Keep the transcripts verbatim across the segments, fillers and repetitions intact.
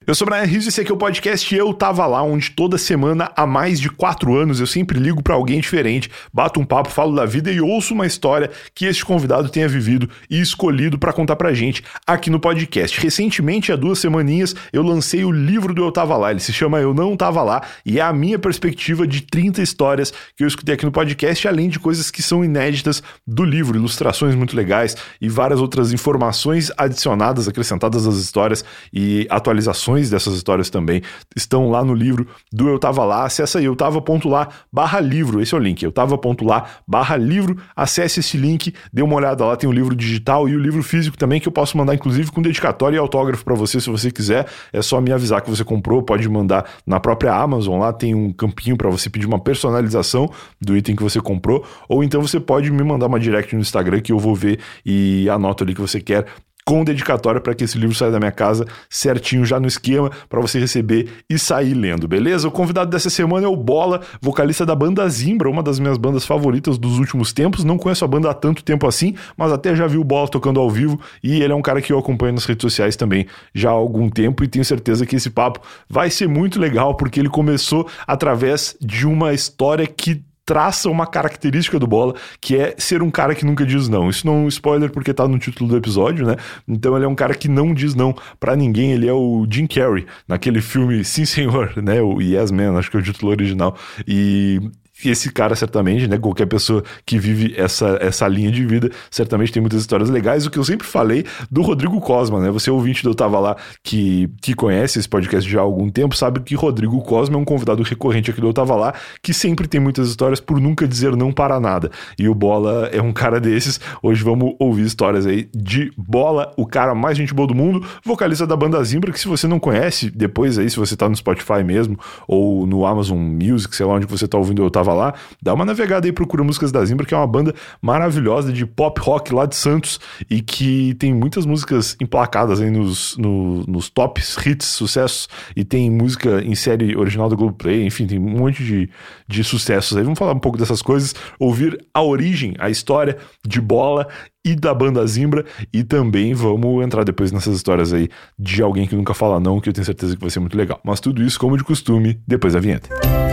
Eu sou o Brian Rizzo e esse aqui é o podcast Eu Tava Lá, onde toda semana há mais de quatro anos eu sempre ligo pra alguém diferente, bato um papo, falo da vida e ouço uma história que este convidado tenha vivido e escolhido pra contar pra gente aqui no podcast. Recentemente, há duas semaninhas, eu lancei o livro do Eu Tava Lá, ele se chama Eu Não Tava Lá e é a minha perspectiva de trinta histórias que eu escutei aqui no podcast, além de coisas que são inéditas do livro, ilustrações muito legais e várias outras informações adicionadas, acrescentadas às histórias e atualizações dessas histórias também estão lá no livro do Eu Tava Lá. Acessa aí eutava.lá barra livro, esse é o link, eutava.lá barra livro, acesse esse link, dê uma olhada lá, tem o livro digital e o livro físico também, que eu posso mandar inclusive com dedicatória e autógrafo pra você, se você quiser, é só me avisar que você comprou, pode mandar na própria Amazon, lá tem um campinho pra você pedir uma personalização do item que você comprou, ou então você pode me mandar uma direct no Instagram que eu vou ver e anoto ali que você quer, com dedicatória para que esse livro saia da minha casa certinho, já no esquema, para você receber e sair lendo, beleza? O convidado dessa semana é o Bola, vocalista da banda Zimbra, uma das minhas bandas favoritas dos últimos tempos. Não conheço a banda há tanto tempo assim, mas até já vi o Bola tocando ao vivo e ele é um cara que eu acompanho nas redes sociais também já há algum tempo e tenho certeza que esse papo vai ser muito legal, porque ele começou através de uma história que traça uma característica do Bola, que é ser um cara que nunca diz não. Isso não é um spoiler porque tá no título do episódio, né? Então ele é um cara que não diz não pra ninguém. Ele é o Jim Carrey, naquele filme Sim Senhor, né? O Yes Man, acho que é o título original. E esse cara certamente, né, qualquer pessoa que vive essa, essa linha de vida, certamente tem muitas histórias legais. O que eu sempre falei do Rodrigo Cosma, né, você ouvinte do Eu Tava Lá, que, que conhece esse podcast já há algum tempo, sabe que Rodrigo Cosma é um convidado recorrente aqui do Eu Tava Lá, que sempre tem muitas histórias por nunca dizer não para nada, e o Bola é um cara desses. Hoje vamos ouvir histórias aí de Bola, o cara mais gente boa do mundo, vocalista da banda Zimbra, que se você não conhece, depois aí, se você tá no Spotify mesmo, ou no Amazon Music, sei lá onde você tá ouvindo Eu Tava Lá, dá uma navegada aí, procura músicas da Zimbra, que é uma banda maravilhosa de pop rock lá de Santos e que tem muitas músicas emplacadas aí nos, no, nos tops, hits, sucessos, e tem música em série original do Globoplay, enfim, tem um monte de, de sucessos aí. Vamos falar um pouco dessas coisas, ouvir a origem, a história de Bola e da banda Zimbra, e também vamos entrar depois nessas histórias aí de alguém que nunca fala não, que eu tenho certeza que vai ser muito legal. Mas tudo isso, como de costume, depois da vinheta.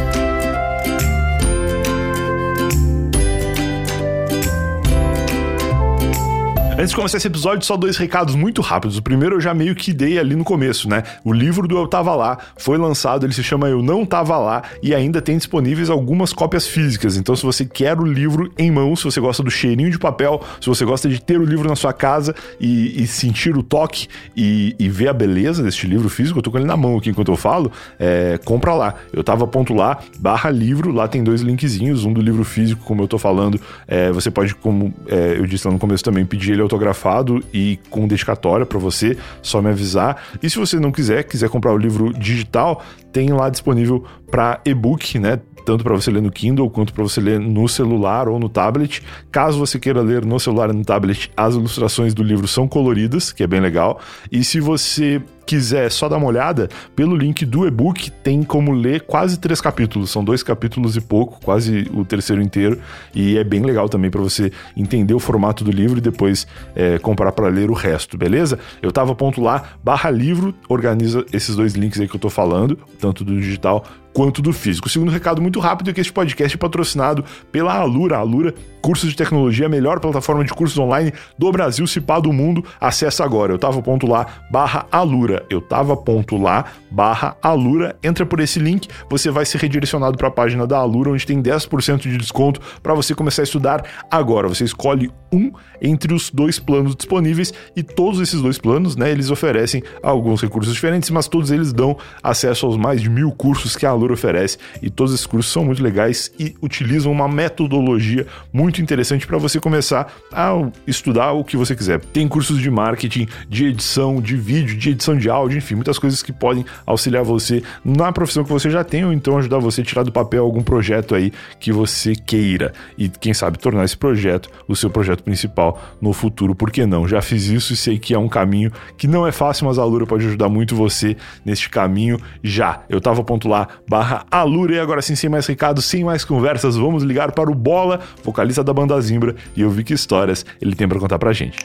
Antes de começar esse episódio, só dois recados muito rápidos. O primeiro eu já meio que dei ali no começo, né? O livro do Eu Tava Lá foi lançado, ele se chama Eu Não Tava Lá e ainda tem disponíveis algumas cópias físicas. Então, se você quer o livro em mãos, se você gosta do cheirinho de papel, se você gosta de ter o livro na sua casa e, e sentir o toque e, e ver a beleza deste livro físico, eu tô com ele na mão aqui enquanto eu falo, é, compra lá. Eu tava.lá barra livro, lá tem dois linkzinhos, um do livro físico, como eu tô falando, é, você pode, como é, eu disse lá no começo também, pedir ele autografado e com dedicatória pra você, só me avisar. E se você não quiser, quiser comprar o livro digital, tem lá disponível para e-book, né? Tanto para você ler no Kindle quanto para você ler no celular ou no tablet. Caso você queira ler no celular e no tablet, as ilustrações do livro são coloridas, que é bem legal. E se você quiser só dar uma olhada, pelo link do e-book tem como ler quase três capítulos, são dois capítulos e pouco, quase o terceiro inteiro, e é bem legal também para você entender o formato do livro e depois é, comprar para ler o resto, beleza? Eu tava.lá barra livro, organiza esses dois links aí que eu tô falando, tanto do digital quanto do físico. O segundo recado muito rápido é que este podcast é patrocinado pela Alura. A Alura, cursos de tecnologia, a melhor plataforma de cursos online do Brasil, se pá do mundo. Acessa agora, eu tava.lá barra Alura. Eu tava.lá barra Alura. Entra por esse link, você vai ser redirecionado para a página da Alura, onde tem dez por cento de desconto para você começar a estudar agora. Você escolhe um entre os dois planos disponíveis e todos esses dois planos, né, eles oferecem alguns recursos diferentes, mas todos eles dão acesso aos mais de mil cursos que a Alura oferece, e todos esses cursos são muito legais e utilizam uma metodologia muito interessante para você começar a estudar o que você quiser. Tem cursos de marketing, de edição de vídeo, de edição de áudio, enfim, muitas coisas que podem auxiliar você na profissão que você já tem, ou então ajudar você a tirar do papel algum projeto aí que você queira, e quem sabe tornar esse projeto o seu projeto principal no futuro. Por que não? Já fiz isso e sei que é um caminho que não é fácil, mas a Alura pode ajudar muito você neste caminho já. Eu tava.lá barra Alura. E agora sim, sem mais recados, sem mais conversas, vamos ligar para o Bola, vocalista da banda Zimbra, e ouvir que histórias ele tem para contar pra gente.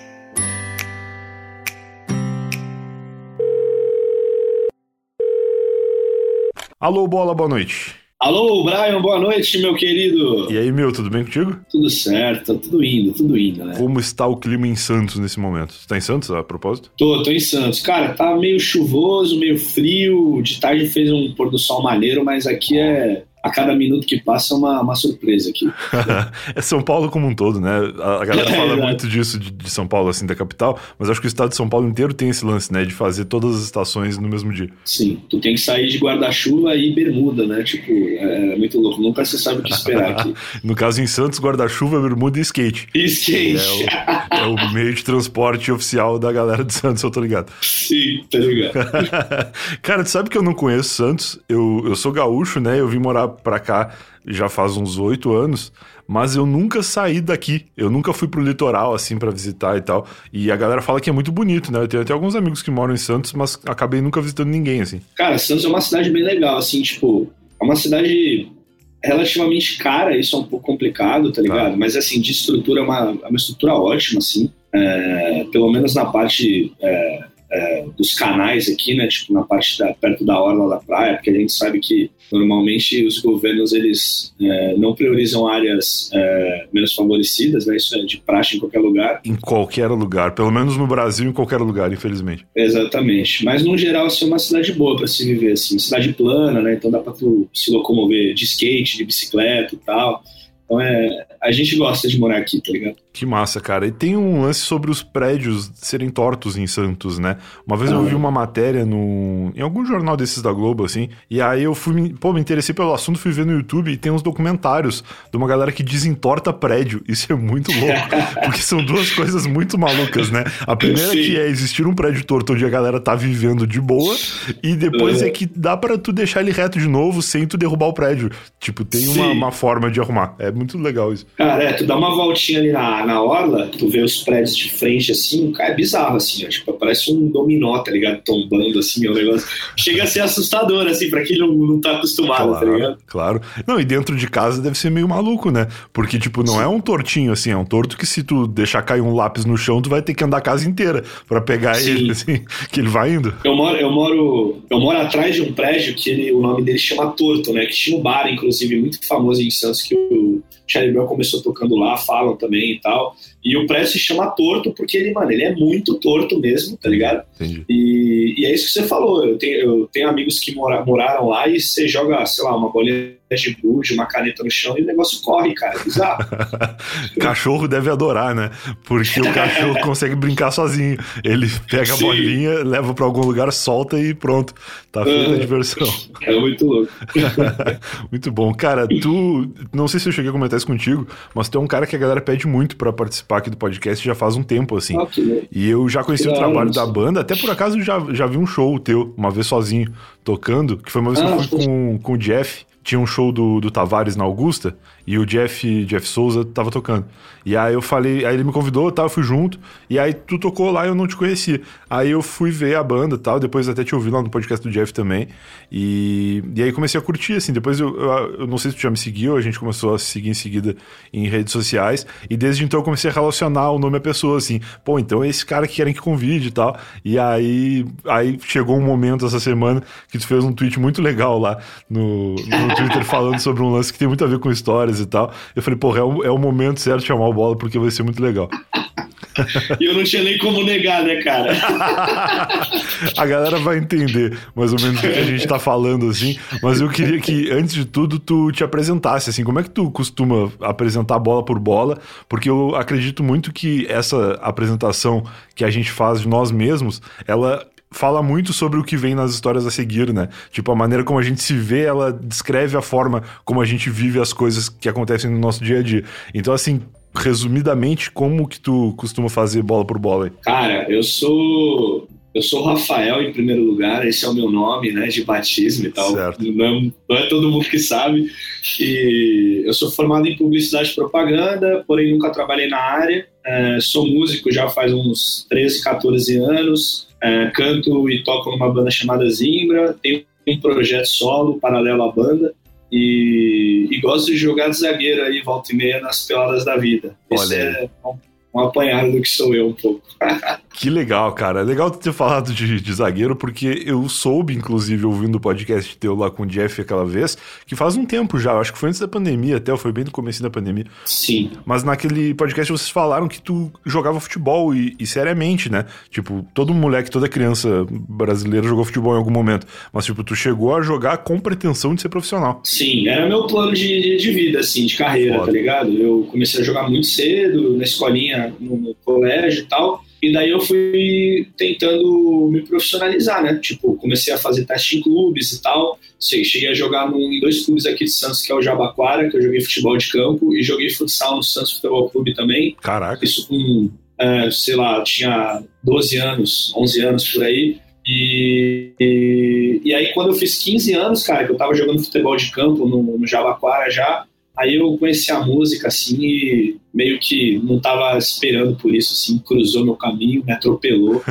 Alô, Bola, boa noite. Alô, Brian, boa noite, meu querido. E aí, meu, tudo bem contigo? Tudo certo, tá tudo indo, tudo indo, né? Como está o clima em Santos nesse momento? Você tá em Santos, a propósito? Tô, tô em Santos. Cara, tá meio chuvoso, meio frio, de tarde fez um pôr do sol maneiro, mas aqui é... A cada minuto que passa é uma, uma surpresa aqui. É São Paulo como um todo, né? A, a galera É, fala exato. muito disso de, de São Paulo, assim, da capital, mas acho que o estado de São Paulo inteiro tem esse lance, né? De fazer todas as estações no mesmo dia. Sim, tu tem que sair de guarda-chuva e bermuda, né? Tipo, é muito louco, nunca se sabe o que esperar aqui. No caso, em Santos, guarda-chuva, bermuda e skate. E skate. É o, é o meio de transporte oficial da galera de Santos, eu tô ligado. Sim, tá ligado. Cara, tu sabe que eu não conheço Santos? Eu, eu sou gaúcho, né? Eu vim morar pra cá já faz uns oito anos, mas eu nunca saí daqui. Eu nunca fui pro litoral, assim, pra visitar e tal. E a galera fala que é muito bonito, né? Eu tenho até alguns amigos que moram em Santos, mas acabei nunca visitando ninguém, assim. Cara, Santos é uma cidade bem legal, assim, tipo, é uma cidade relativamente cara, isso é um pouco complicado, tá ligado? Tá. Mas, assim, de estrutura é uma, é uma estrutura ótima, assim, é, pelo menos na parte é, é, dos canais aqui, né, tipo, na parte da, perto da orla da praia, porque a gente sabe que normalmente os governos, eles é, não priorizam áreas é, menos favorecidas, né? Isso é de praxe em qualquer lugar. Em qualquer lugar, pelo menos no Brasil, em qualquer lugar, infelizmente. Exatamente. Mas, no geral, assim, é uma cidade boa para se viver, assim. Cidade plana, né? Então dá para tu se locomover de skate, de bicicleta e tal. Então, é, a gente gosta de morar aqui, tá ligado? Que massa, cara. E tem um lance sobre os prédios serem tortos em Santos, né? Uma vez ah. eu vi uma matéria no... em algum jornal desses da Globo, assim, e aí eu fui, pô, me interessei pelo assunto, fui ver no YouTube e tem uns documentários de uma galera que desentorta prédio. Isso é muito louco, porque são duas coisas muito malucas, né? A primeira Sim. que é existir um prédio torto onde a galera tá vivendo de boa, e depois uhum. é que dá pra tu deixar ele reto de novo sem tu derrubar o prédio. Tipo, tem uma, uma forma de arrumar. É muito legal isso. Cara, é, tu dá uma voltinha ali na na orla, tu vê os prédios de frente assim, cara, é bizarro assim, ó, tipo, parece um dominó, tá ligado? Tombando assim, é um negócio. Chega a ser assustador, assim, pra quem não, não tá acostumado, claro, tá ligado? Claro. Não, e dentro de casa deve ser meio maluco, né? Porque, tipo, não Sim. é um tortinho assim, é um torto que se tu deixar cair um lápis no chão, tu vai ter que andar a casa inteira pra pegar Sim. ele, assim, que ele vai indo. Eu moro, eu moro, eu moro atrás de um prédio que ele, o nome dele chama Torto, né? Que tinha um bar, inclusive, muito famoso em Santos, que o Charlie Brown começou tocando lá, falam também e tal. E o prédio se chama Torto porque ele, mano, ele é muito torto mesmo, tá ligado? Entendi. E, e é isso que você falou. Eu tenho, eu tenho amigos que mora, moraram lá e você joga, sei lá, uma bolinha de gude, uma caneta no chão e o negócio corre, cara. É bizarro. Cachorro deve adorar, né? Porque o cachorro consegue brincar sozinho. Ele pega Sim. a bolinha, leva pra algum lugar, solta e pronto. Tá feita uh, a diversão. É muito louco. Muito bom. Cara, tu... Não sei se eu cheguei a comentar isso contigo, mas tu é um cara que a galera pede muito pra participar aqui do podcast já faz um tempo, assim. Okay. E eu já conheci que o trabalho da banda, até por acaso já, já vi um show teu, uma vez sozinho, tocando, que foi uma vez ah, que eu fui com, com o Jeff. Tinha um show do, do Tavares na Augusta e o Jeff, Jeff Souza tava tocando. E aí eu falei, aí ele me convidou e tal, eu fui junto. E aí tu tocou lá e eu não te conhecia. Aí eu fui ver a banda e tal, depois até te ouvi lá no podcast do Jeff também. E, e aí comecei a curtir, assim. Depois eu, eu, eu não sei se tu já me seguiu, a gente começou a se seguir em seguida em redes sociais. E desde então eu comecei a relacionar o nome à pessoa, assim. Pô, então é esse cara que querem que convide e tal. E aí, aí chegou um momento essa semana que tu fez um tweet muito legal lá no... no Twitter falando sobre um lance que tem muito a ver com histórias e tal. Eu falei, porra, é o, é o momento certo de chamar o Bola porque vai ser muito legal. E eu não tinha nem como negar, né, cara? A galera vai entender mais ou menos o que a gente tá falando, assim. Mas eu queria que, antes de tudo, tu te apresentasse, assim. Como é que tu costuma apresentar bola por bola? Porque eu acredito muito que essa apresentação que a gente faz de nós mesmos, ela... fala muito sobre o que vem nas histórias a seguir, né? Tipo, a maneira como a gente se vê, ela descreve a forma como a gente vive as coisas que acontecem no nosso dia a dia. Então, assim, resumidamente, como que tu costuma fazer bola por bola aí? Cara, eu sou... Eu sou Rafael, em primeiro lugar, esse é o meu nome, né, de batismo e tal. Certo. Não, não é todo mundo que sabe. E eu sou formado em publicidade e propaganda, porém nunca trabalhei na área. É, sou músico já faz uns treze, catorze anos. É, canto e toco numa banda chamada Zimbra. Tenho um projeto solo paralelo à banda. E, e gosto de jogar de zagueiro aí, volta e meia, nas peladas da vida. Esse Olha é um apanhado do que sou eu um pouco. Que legal, cara. É legal ter falado de, de zagueiro, porque eu soube, inclusive, ouvindo o podcast teu lá com o Jeff aquela vez, que faz um tempo já, eu acho que foi antes da pandemia até, foi bem no começo da pandemia. Sim. Mas naquele podcast vocês falaram que tu jogava futebol e, e seriamente, né? Tipo, todo moleque, toda criança brasileira jogou futebol em algum momento. Mas, tipo, tu chegou a jogar com pretensão de ser profissional. Sim, era meu plano de, de vida, assim, de carreira, Foda. Tá ligado? Eu comecei a jogar muito cedo, na escolinha, no, no colégio e tal. E daí eu fui tentando me profissionalizar, né? Tipo, comecei a fazer teste em clubes e tal. Cheguei a jogar num, em dois clubes aqui de Santos, que é o Jabaquara, que eu joguei futebol de campo, e joguei futsal no Santos Futebol Clube também. Caraca. Isso com, é, sei lá, eu tinha doze anos, onze anos por aí. E, e, e aí quando eu fiz quinze anos, cara, que eu tava jogando futebol de campo no, no Jabaquara já, aí eu conheci a música, assim, e meio que não tava esperando por isso, assim, cruzou meu caminho, me atropelou.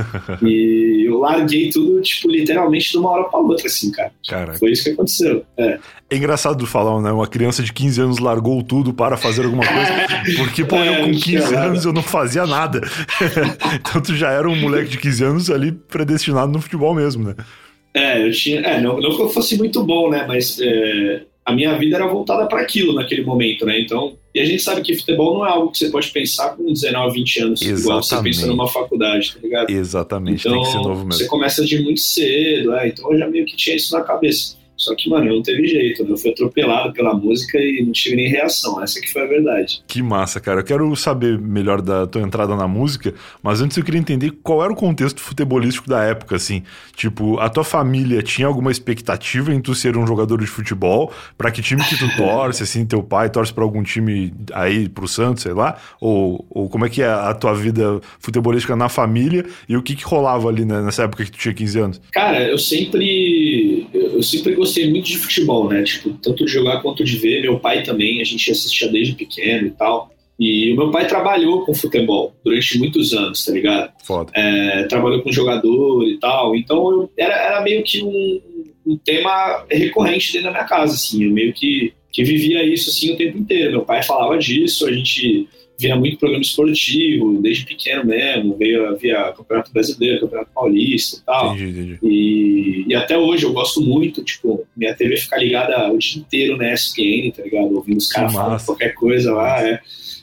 E eu larguei tudo, tipo, literalmente de uma hora pra outra, assim, cara. Caraca. Foi isso que aconteceu. É. É engraçado falar, né? Uma criança de quinze anos largou tudo para fazer alguma coisa, porque, pô, é, eu com quinze anos eu não fazia nada. Então tu já era um moleque de quinze anos ali predestinado no futebol mesmo, né? É, eu tinha... É, não, não que eu fosse muito bom, né? Mas... É... a minha vida era voltada para aquilo naquele momento, né? Então, e a gente sabe que futebol não é algo que você pode pensar com dezenove, vinte anos, Exatamente. Igual você pensa numa faculdade, tá ligado? Exatamente, então, tem que ser novo mesmo. Você começa de muito cedo, é, então eu já meio que tinha isso na cabeça. Só que, mano, não teve jeito, né? Eu fui atropelado pela música e não tive nem reação. Essa que foi a verdade. Que massa, cara. Eu quero saber melhor da tua entrada na música, mas antes eu queria entender qual era o contexto futebolístico da época, assim. Tipo, a tua família tinha alguma expectativa em tu ser um jogador de futebol? Pra que time que tu torce, assim, teu pai torce pra algum time aí, pro Santos, sei lá? Ou, ou como é que é a tua vida futebolística na família e o que que rolava ali, né, nessa época que tu tinha quinze anos? Cara, eu sempre... Eu sempre gostei gostei muito de futebol, né? Tipo, tanto de jogar quanto de ver. Meu pai também, a gente assistia desde pequeno e tal. E o meu pai trabalhou com futebol durante muitos anos, tá ligado? Foda. É, trabalhou com jogador e tal. Então, eu, era, era meio que um, um tema recorrente dentro da minha casa, assim. Eu meio que, que vivia isso, assim, o tempo inteiro. Meu pai falava disso, a gente via muito programa esportivo, desde pequeno mesmo, veio, via Campeonato Brasileiro, Campeonato Paulista e tal. Entendi, entendi. E, e até hoje eu gosto muito, tipo, minha T V fica ligada o dia inteiro na E S P N, tá ligado? Ouvindo os caras falando qualquer coisa lá, é.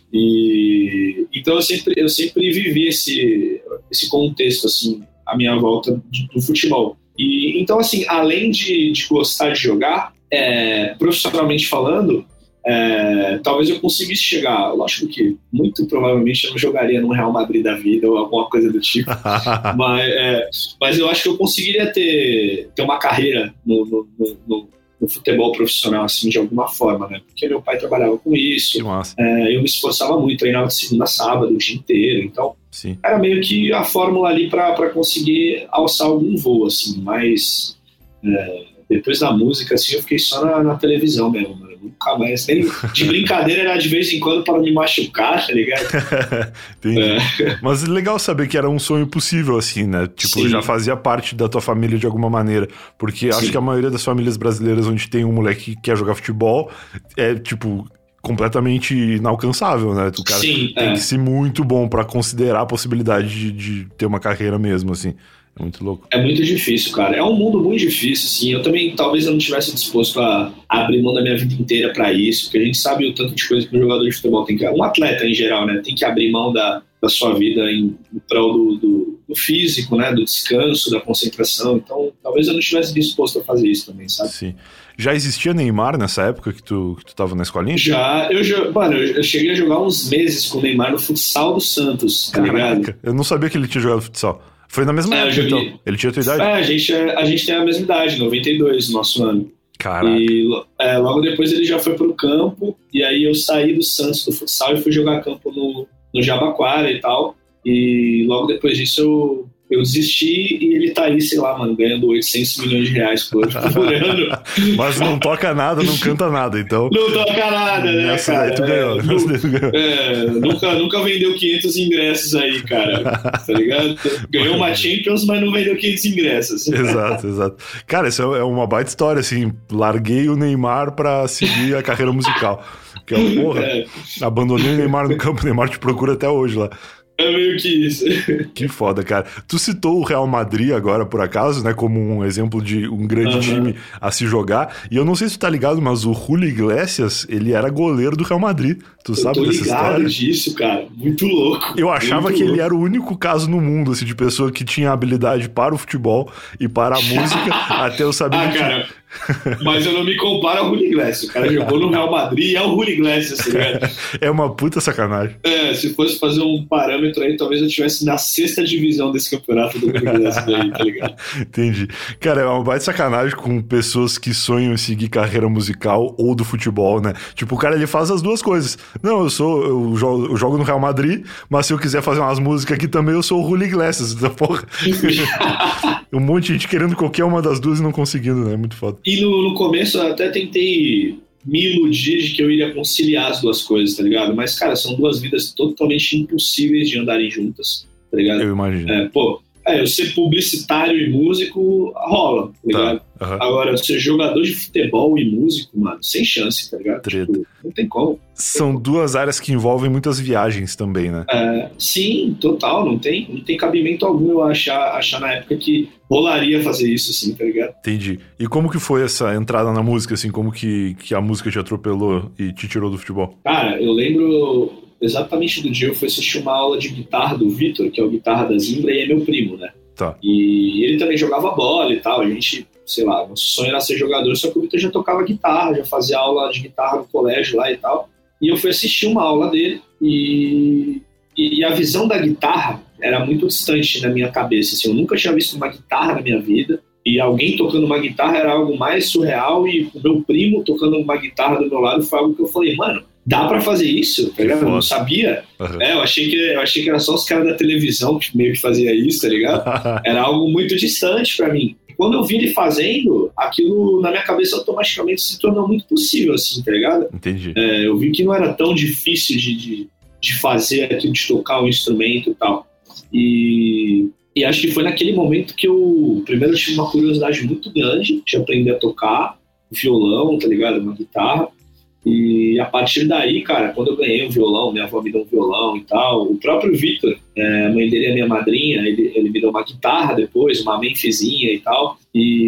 E, então eu sempre, eu sempre vivi esse, esse contexto, assim, à minha volta de, do futebol. E, então, assim, além de, de gostar de jogar, é, profissionalmente falando, É, talvez eu conseguisse chegar, lógico que muito provavelmente eu não jogaria no Real Madrid da vida ou alguma coisa do tipo, mas, é, mas eu acho que eu conseguiria ter, ter uma carreira no, no, no, no futebol profissional, assim, de alguma forma, né? Porque meu pai trabalhava com isso, é, eu me esforçava muito, treinava de segunda a sábado o dia inteiro, então Sim. era meio que a fórmula ali para conseguir alçar algum voo, assim, mas é, depois da música, assim, eu fiquei só na, na televisão mesmo, mano. Nunca mais, nem de brincadeira, era de vez em quando para me machucar, tá ligado? é. Mas é legal saber que era um sonho possível, assim, né? Tipo, Sim. já fazia parte da tua família de alguma maneira, porque Sim. acho que a maioria das famílias brasileiras onde tem um moleque que quer jogar futebol é, tipo, completamente inalcançável, né? O cara Sim, tem é. que ser muito bom para considerar a possibilidade de, de ter uma carreira mesmo, assim. É muito louco. É muito difícil, cara. É um mundo muito difícil, assim. Eu também, talvez eu não tivesse disposto a abrir mão da minha vida inteira pra isso, porque a gente sabe o tanto de coisa que um jogador de futebol tem que... Um atleta, em geral, né? Tem que abrir mão da, da sua vida em, em prol do, do, do físico, né? Do descanso, da concentração. Então, talvez eu não estivesse disposto a fazer isso também, sabe? Sim. Já existia Neymar nessa época que tu, que tu tava na escolinha? Já. Eu, mano, eu cheguei a jogar uns meses com o Neymar no futsal do Santos, tá ligado? Caraca, eu não sabia que ele tinha jogado futsal. Foi na mesma é, época, então. Ele tinha a tua idade? É, a gente, a gente tem a mesma idade, noventa e dois, no nosso ano. Caraca. E é, logo depois ele já foi pro campo, e aí eu saí do Santos do futsal e fui jogar campo no, no Jabaquara e tal. E logo depois disso eu, eu desisti e ele tá aí, sei lá, mano, ganhando oitocentos milhões de reais por, por ano. Mas não toca nada, não canta nada, então... Não toca nada, né, Nessa cara? daí tu ganhou, é, nessa daí tu ganhou. É, nunca, nunca vendeu quinhentos ingressos aí, cara, tá ligado? Ganhou uma Champions, mas não vendeu quinhentos ingressos. Exato, exato. Cara, isso é uma baita história, assim, larguei o Neymar pra seguir a carreira musical. Que é uma porra, é. Abandonei o Neymar no campo, o Neymar te procura até hoje lá. É meio que isso. Que foda, cara. Tu citou o Real Madrid agora, por acaso, né? Como um exemplo de um grande uhum. time a se jogar. E eu não sei se tu tá ligado, mas o Julio Iglesias, ele era goleiro do Real Madrid. Tu eu sabe dessa história? Eu tô ligado disso, cara. Muito louco. Eu achava Muito que louco. ele era o único caso no mundo, assim, de pessoa que tinha habilidade para o futebol e para a música, até eu saber ah, que cara, mas eu não me comparo ao Julio Iglesias. O cara jogou no Real Madrid e é o Julio Iglesias, tá ligado? É uma puta sacanagem. É, se fosse fazer um parâmetro aí, talvez eu tivesse na sexta divisão desse campeonato do Julio Iglesias aí, tá ligado? Entendi. Cara, é uma baita sacanagem com pessoas que sonham em seguir carreira musical ou do futebol, né? Tipo, o cara, ele faz as duas coisas. Não, eu sou, eu jogo, eu jogo no Real Madrid, mas se eu quiser fazer umas músicas aqui também, eu sou o Julio Iglesias. Porra. Um monte de gente querendo qualquer uma das duas e não conseguindo, né? Muito foda. E no, no começo eu até tentei me iludir de que eu iria conciliar as duas coisas, tá ligado? Mas, cara, são duas vidas totalmente impossíveis de andarem juntas, tá ligado? Eu imagino. É, pô, é, eu ser publicitário e músico rola, tá ligado? Tá. Uhum. Agora, ser jogador de futebol e músico, mano, sem chance, tá ligado? Tipo, não tem como. São duas áreas que envolvem muitas viagens também, né? É, sim, total, não tem, não tem cabimento algum eu achar, achar na época que rolaria fazer isso, assim, tá ligado? Entendi. E como que foi essa entrada na música, assim, como que, que a música te atropelou e te tirou do futebol? Cara, eu lembro exatamente do dia eu fui assistir uma aula de guitarra do Vitor, que é o guitarra da Zimbra, e é meu primo, né? Tá. E ele também jogava bola e tal, a gente, sei lá, nosso sonho era ser jogador, só que o Vitor já tocava guitarra, já fazia aula de guitarra no colégio lá e tal. E eu fui assistir uma aula dele e, e a visão da guitarra era muito distante na minha cabeça. Assim, eu nunca tinha visto uma guitarra na minha vida e alguém tocando uma guitarra era algo mais surreal e o meu primo tocando uma guitarra do meu lado foi algo que eu falei, mano, dá pra fazer isso? Tá ligado? Eu não sabia. Uhum. É, eu achei, que, eu achei que era só os caras da televisão que meio que fazia isso, tá ligado? Era algo muito distante pra mim. Quando eu vi ele fazendo, aquilo na minha cabeça automaticamente se tornou muito possível, assim, tá ligado? Entendi. É, eu vi que não era tão difícil de, de, de fazer aquilo, de tocar o instrumento e tal. E, e acho que foi naquele momento que eu, primeiro, eu tive uma curiosidade muito grande de aprender a tocar violão, tá ligado? Uma guitarra. E a partir daí, cara, quando eu ganhei um violão, minha avó me deu um violão e tal, o próprio Vitor, é, a mãe dele é minha madrinha, ele, ele me deu uma guitarra depois, uma Memphisinha e tal,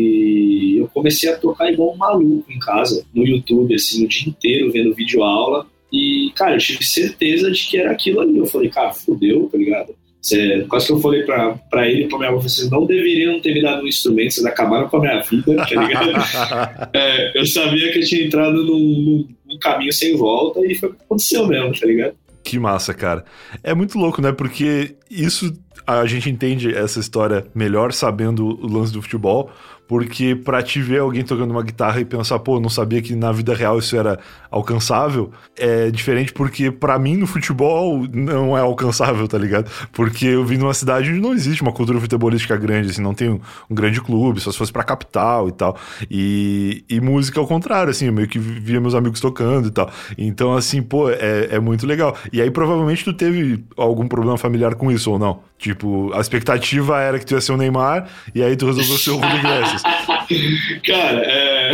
e eu comecei a tocar igual um maluco em casa, no YouTube, assim, o dia inteiro vendo videoaula, e, cara, eu tive certeza de que era aquilo ali. Eu falei, cara, fudeu, tá ligado? Cê, quase que eu falei pra, pra ele e pra minha avó, vocês não deveriam ter me dado um instrumento, vocês acabaram com a minha vida, tá ligado? É, eu sabia que eu tinha entrado num, num, num caminho sem volta e foi o que aconteceu mesmo, tá ligado? Que massa, cara. É muito louco, né? Porque isso, a gente entende essa história melhor sabendo o lance do futebol, porque pra te ver alguém tocando uma guitarra e pensar, pô, não sabia que na vida real isso era alcançável, é diferente porque pra mim no futebol não é alcançável, tá ligado? Porque eu vim numa cidade onde não existe uma cultura futebolística grande, assim, não tem um, um grande clube, só se fosse pra capital e tal. E, e música ao contrário, assim, eu meio que via meus amigos tocando e tal. Então, assim, pô, é, é muito legal. E aí provavelmente tu teve algum problema familiar com isso ou não? Tipo, a expectativa era que tu ia ser o Neymar e aí tu resolveu ser o Julio Iglesias. Cara, é...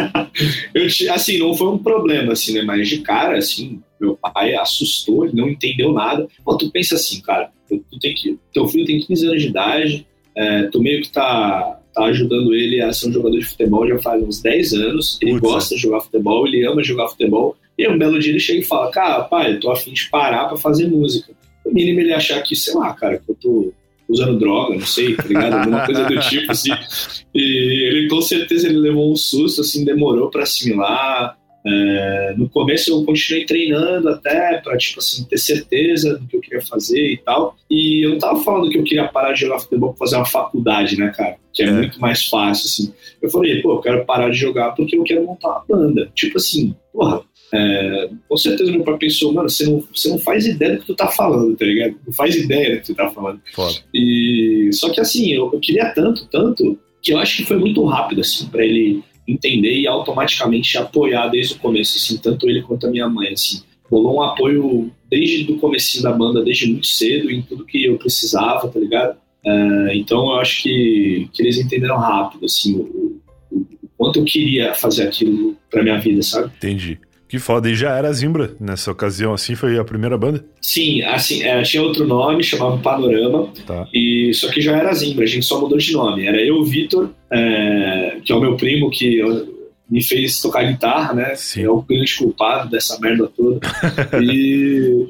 eu te... assim, não foi um problema, assim, né? Mas de cara, assim, meu pai assustou, ele não entendeu nada. Pô, tu pensa assim, cara, tu, tu tem que... teu filho tem quinze anos de idade, é, tu meio que tá, tá ajudando ele a ser um jogador de futebol já faz uns dez anos, ele Putz, gosta é. de jogar futebol, ele ama jogar futebol, e um belo dia ele chega e fala, cara, pai, eu tô a fim de parar pra fazer música. O mínimo ele achar que, sei lá, cara, que eu tô usando droga, não sei, tá ligado? Alguma coisa do tipo, assim. E ele, com certeza, ele levou um susto, assim, demorou pra assimilar. É, no começo eu continuei treinando até pra, tipo assim, ter certeza do que eu queria fazer e tal. E eu não tava falando que eu queria parar de jogar futebol pra fazer uma faculdade, né, cara? Que é, é muito mais fácil, assim. Eu falei, pô, eu quero parar de jogar porque eu quero montar uma banda. Tipo assim, porra, É, com certeza meu pai pensou, mano, você não, você não faz ideia do que tu tá falando, tá ligado? Não faz ideia do que tu tá falando. Foda. E, só que assim, eu, eu queria tanto, tanto, que eu acho que foi muito rápido, assim, pra ele entender e automaticamente apoiar desde o começo, assim, tanto ele quanto a minha mãe, assim. Rolou um apoio desde o comecinho da banda, desde muito cedo, em tudo que eu precisava, tá ligado? É, então eu acho que, que eles entenderam rápido, assim, o, o, o quanto eu queria fazer aquilo pra minha vida, sabe? Entendi. Que foda. E já era a Zimbra nessa ocasião, assim, foi a primeira banda? Sim, assim, é, tinha outro nome, chamava Panorama, tá. E, só que já era a Zimbra, a gente só mudou de nome. Era eu, o Vitor, é, que é o meu primo, que me fez tocar guitarra, né? Sim. É o grande culpado dessa merda toda. e,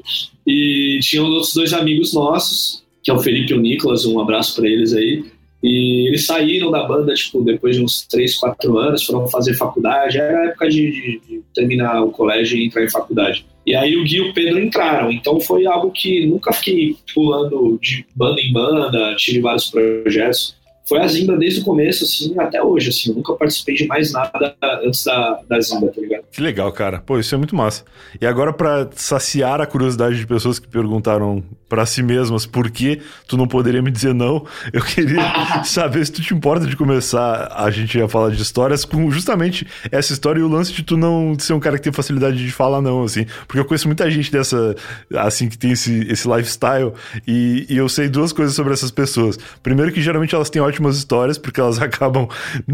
e tinha os outros dois amigos nossos, que é o Felipe e o Nicolas, um abraço pra eles aí. E eles saíram da banda, tipo, depois de uns três, quatro anos, foram fazer faculdade. Era a época de, de, de terminar o colégio e entrar em faculdade. E aí o Gui e o Pedro entraram. Então foi algo que nunca fiquei pulando de banda em banda, tive vários projetos. Foi a Zimbra desde o começo, assim, até hoje, assim. Eu nunca participei de mais nada antes da, da Zimbra, tá ligado? Que legal, cara. Pô, isso é muito massa. E agora, pra saciar a curiosidade de pessoas que perguntaram pra si mesmas por que tu não poderia me dizer não, eu queria saber se tu te importa de começar a gente a falar de histórias com justamente essa história e o lance de tu não ser um cara que tem facilidade de falar não, assim. Porque eu conheço muita gente dessa, assim, que tem esse, esse lifestyle e, e eu sei duas coisas sobre essas pessoas. Primeiro que geralmente elas têm ótimas histórias, porque elas acabam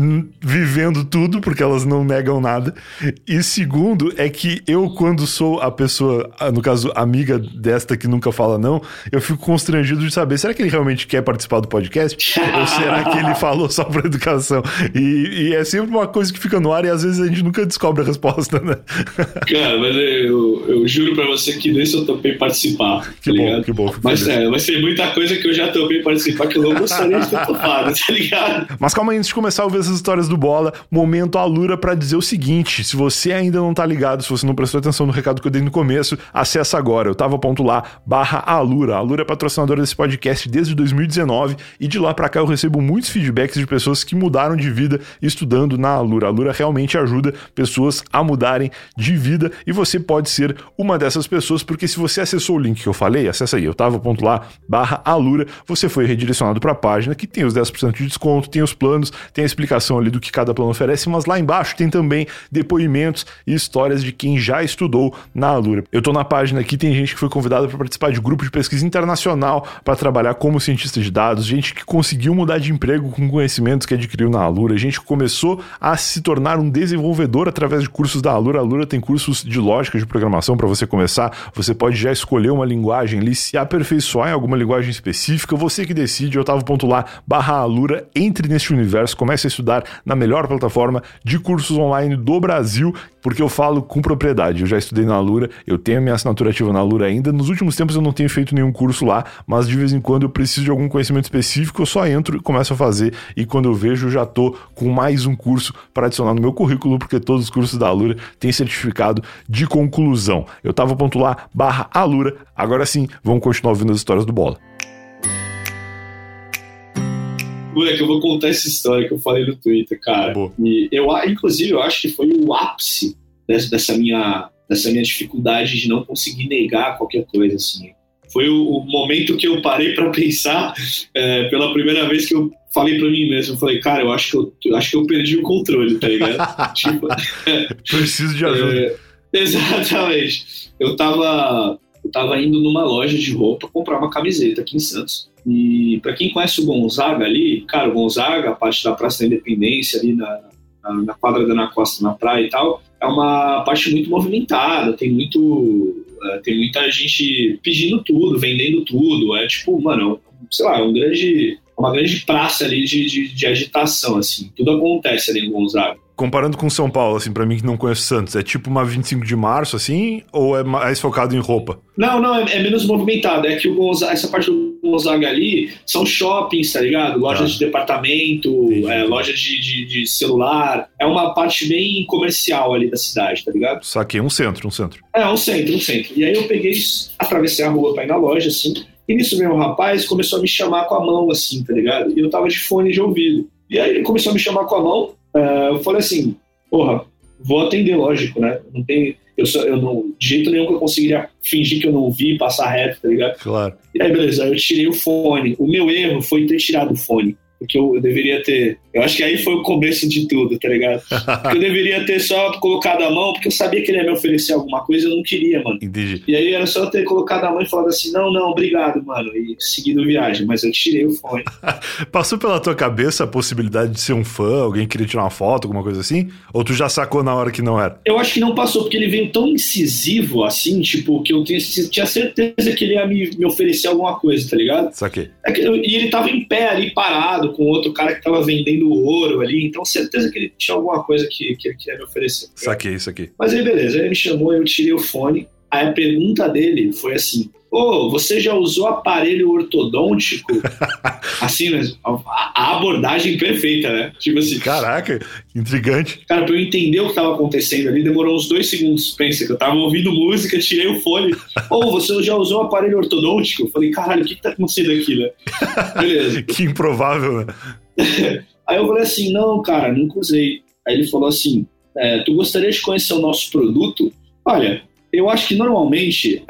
vivendo tudo, porque elas não negam nada. E segundo, é que eu, quando sou a pessoa, no caso, amiga desta que nunca fala não, eu fico constrangido de saber, será que ele realmente quer participar do podcast? Ou será que ele falou só pra educação? E, e é sempre uma coisa que fica no ar e às vezes a gente nunca descobre a resposta, né? Cara, mas eu, eu juro pra você que nesse eu topei participar. Que tá bom, ligado? que bom. Mas é, vai ser muita coisa que eu já topei participar que eu não gostaria de ter topado, tá ligado? Mas calma aí, antes de começar a ouvir essas histórias do Bola, momento Alura pra dizer o seguinte: se você ainda não tá ligado, se você não prestou atenção no recado que eu dei no começo, acessa agora, eu tava ponto lá, barra Alura. A Alura é patrocinadora desse podcast desde dois mil e dezenove e de lá pra cá eu recebo muitos feedbacks de pessoas que mudaram de vida estudando na Alura. A Alura realmente ajuda pessoas a mudarem de vida e você pode ser uma dessas pessoas, porque se você acessou o link que eu falei, acessa aí, eu tava ponto lá, barra Alura, você foi redirecionado pra página que tem os dez por cento de desconto, tem os planos, tem a explicação ali do que cada plano oferece, mas lá embaixo tem também depoimentos e histórias de quem já estudou na Alura. Eu tô na página aqui, tem gente que foi convidada para participar de grupo de pesquisa internacional para trabalhar como cientista de dados, gente que conseguiu mudar de emprego com conhecimentos que adquiriu na Alura, gente que começou a se tornar um desenvolvedor através de cursos da Alura. A Alura tem cursos de lógica de programação para você começar, você pode já escolher uma linguagem ali, se aperfeiçoar em alguma linguagem específica, você que decide. Eu tava ponto lá, barra Alura, entre neste universo, comece a estudar na melhor plataforma de cursos online do Brasil, porque eu falo com propriedade, eu já estudei na Alura, eu tenho a minha assinatura ativa na Alura ainda, nos últimos tempos eu não tenho feito nenhum curso lá, mas de vez em quando eu preciso de algum conhecimento específico, eu só entro e começo a fazer, e quando eu vejo eu já tô com mais um curso para adicionar no meu currículo, porque todos os cursos da Alura têm certificado de conclusão. Eu tava ponto lá, barra Alura. Agora sim, vamos continuar ouvindo as histórias do Bola. Moleque, eu vou contar essa história que eu falei no Twitter, cara. Boa. E eu, inclusive, eu acho que foi o ápice dessa, dessa, minha, dessa minha dificuldade de não conseguir negar qualquer coisa, assim. Foi o, o momento que eu parei pra pensar, é, pela primeira vez que eu falei pra mim mesmo. Eu falei, cara, eu acho que eu, eu, acho que eu perdi o controle, tá ligado? tipo, Preciso de ajuda. É, exatamente. Eu tava, eu tava indo numa loja de roupa comprar uma camiseta aqui em Santos. E pra quem conhece o Gonzaga ali, cara, o Gonzaga, a parte da Praça da Independência ali na, na, na quadra da Ana Costa, na praia e tal, é uma parte muito movimentada, tem muito uh, tem muita gente pedindo tudo, vendendo tudo, é tipo, mano, sei lá, é um grande, uma grande praça ali de, de, de agitação, assim, tudo acontece ali no Gonzaga. Comparando com São Paulo, assim, pra mim que não conheço Santos, é tipo uma vinte e cinco de março, assim, ou é mais focado em roupa? Não, não, é, é menos movimentado. É que o Gonzaga, essa parte do Gonzaga ali são shoppings, tá ligado? Lojas ah. de departamento, é, loja de, de, de celular. É uma parte bem comercial ali da cidade, tá ligado? Saquei, um centro, um centro. É, um centro, um centro. E aí eu peguei, atravessei a rua pra ir na loja, assim, e nisso veio um rapaz começou a me chamar com a mão, assim, tá ligado? E eu tava de fone de ouvido. E aí ele começou a me chamar com a mão. Uh, eu falei assim, porra, vou atender, lógico, né? Não tem... Eu, só, eu não, de jeito nenhum que eu conseguiria fingir que eu não vi, passar reto, tá ligado? Claro. E aí, beleza, eu tirei o fone. O meu erro foi ter tirado o fone. Porque eu, eu deveria ter... Eu acho que aí foi o começo de tudo, tá ligado? Porque eu deveria ter só colocado a mão, porque eu sabia que ele ia me oferecer alguma coisa e eu não queria, mano. Entendi. E aí era só eu ter colocado a mão e falado assim, não, não, obrigado, mano. E seguido a viagem, mas eu tirei o fone. Passou pela tua cabeça a possibilidade de ser um fã, alguém queria tirar uma foto, alguma coisa assim? Ou tu já sacou na hora que não era? Eu acho que não passou, porque ele veio tão incisivo, assim, tipo, que eu tinha certeza que ele ia me, me oferecer alguma coisa, tá ligado? Saquei. É que eu, e ele tava em pé ali, parado, com outro cara que tava vendendo ouro ali, então certeza que ele tinha alguma coisa que, que ele queria me oferecer. Tá, saquei, saquei. Mas aí beleza, aí ele me chamou, eu tirei o fone, aí a pergunta dele foi assim, ô, oh, você já usou aparelho ortodôntico? Assim, né? A abordagem perfeita, né? Tipo assim. Caraca, intrigante. Cara, pra eu entender o que tava acontecendo ali, demorou uns dois segundos. Pensa que eu tava ouvindo música, tirei o fone. Ô, oh, você já usou aparelho ortodôntico? Eu falei, caralho, o que que tá acontecendo aqui, né? Beleza. Que improvável, né? Aí eu falei assim, não, cara, nunca usei. Aí ele falou assim, é, tu gostaria de conhecer o nosso produto? Olha, eu acho que normalmente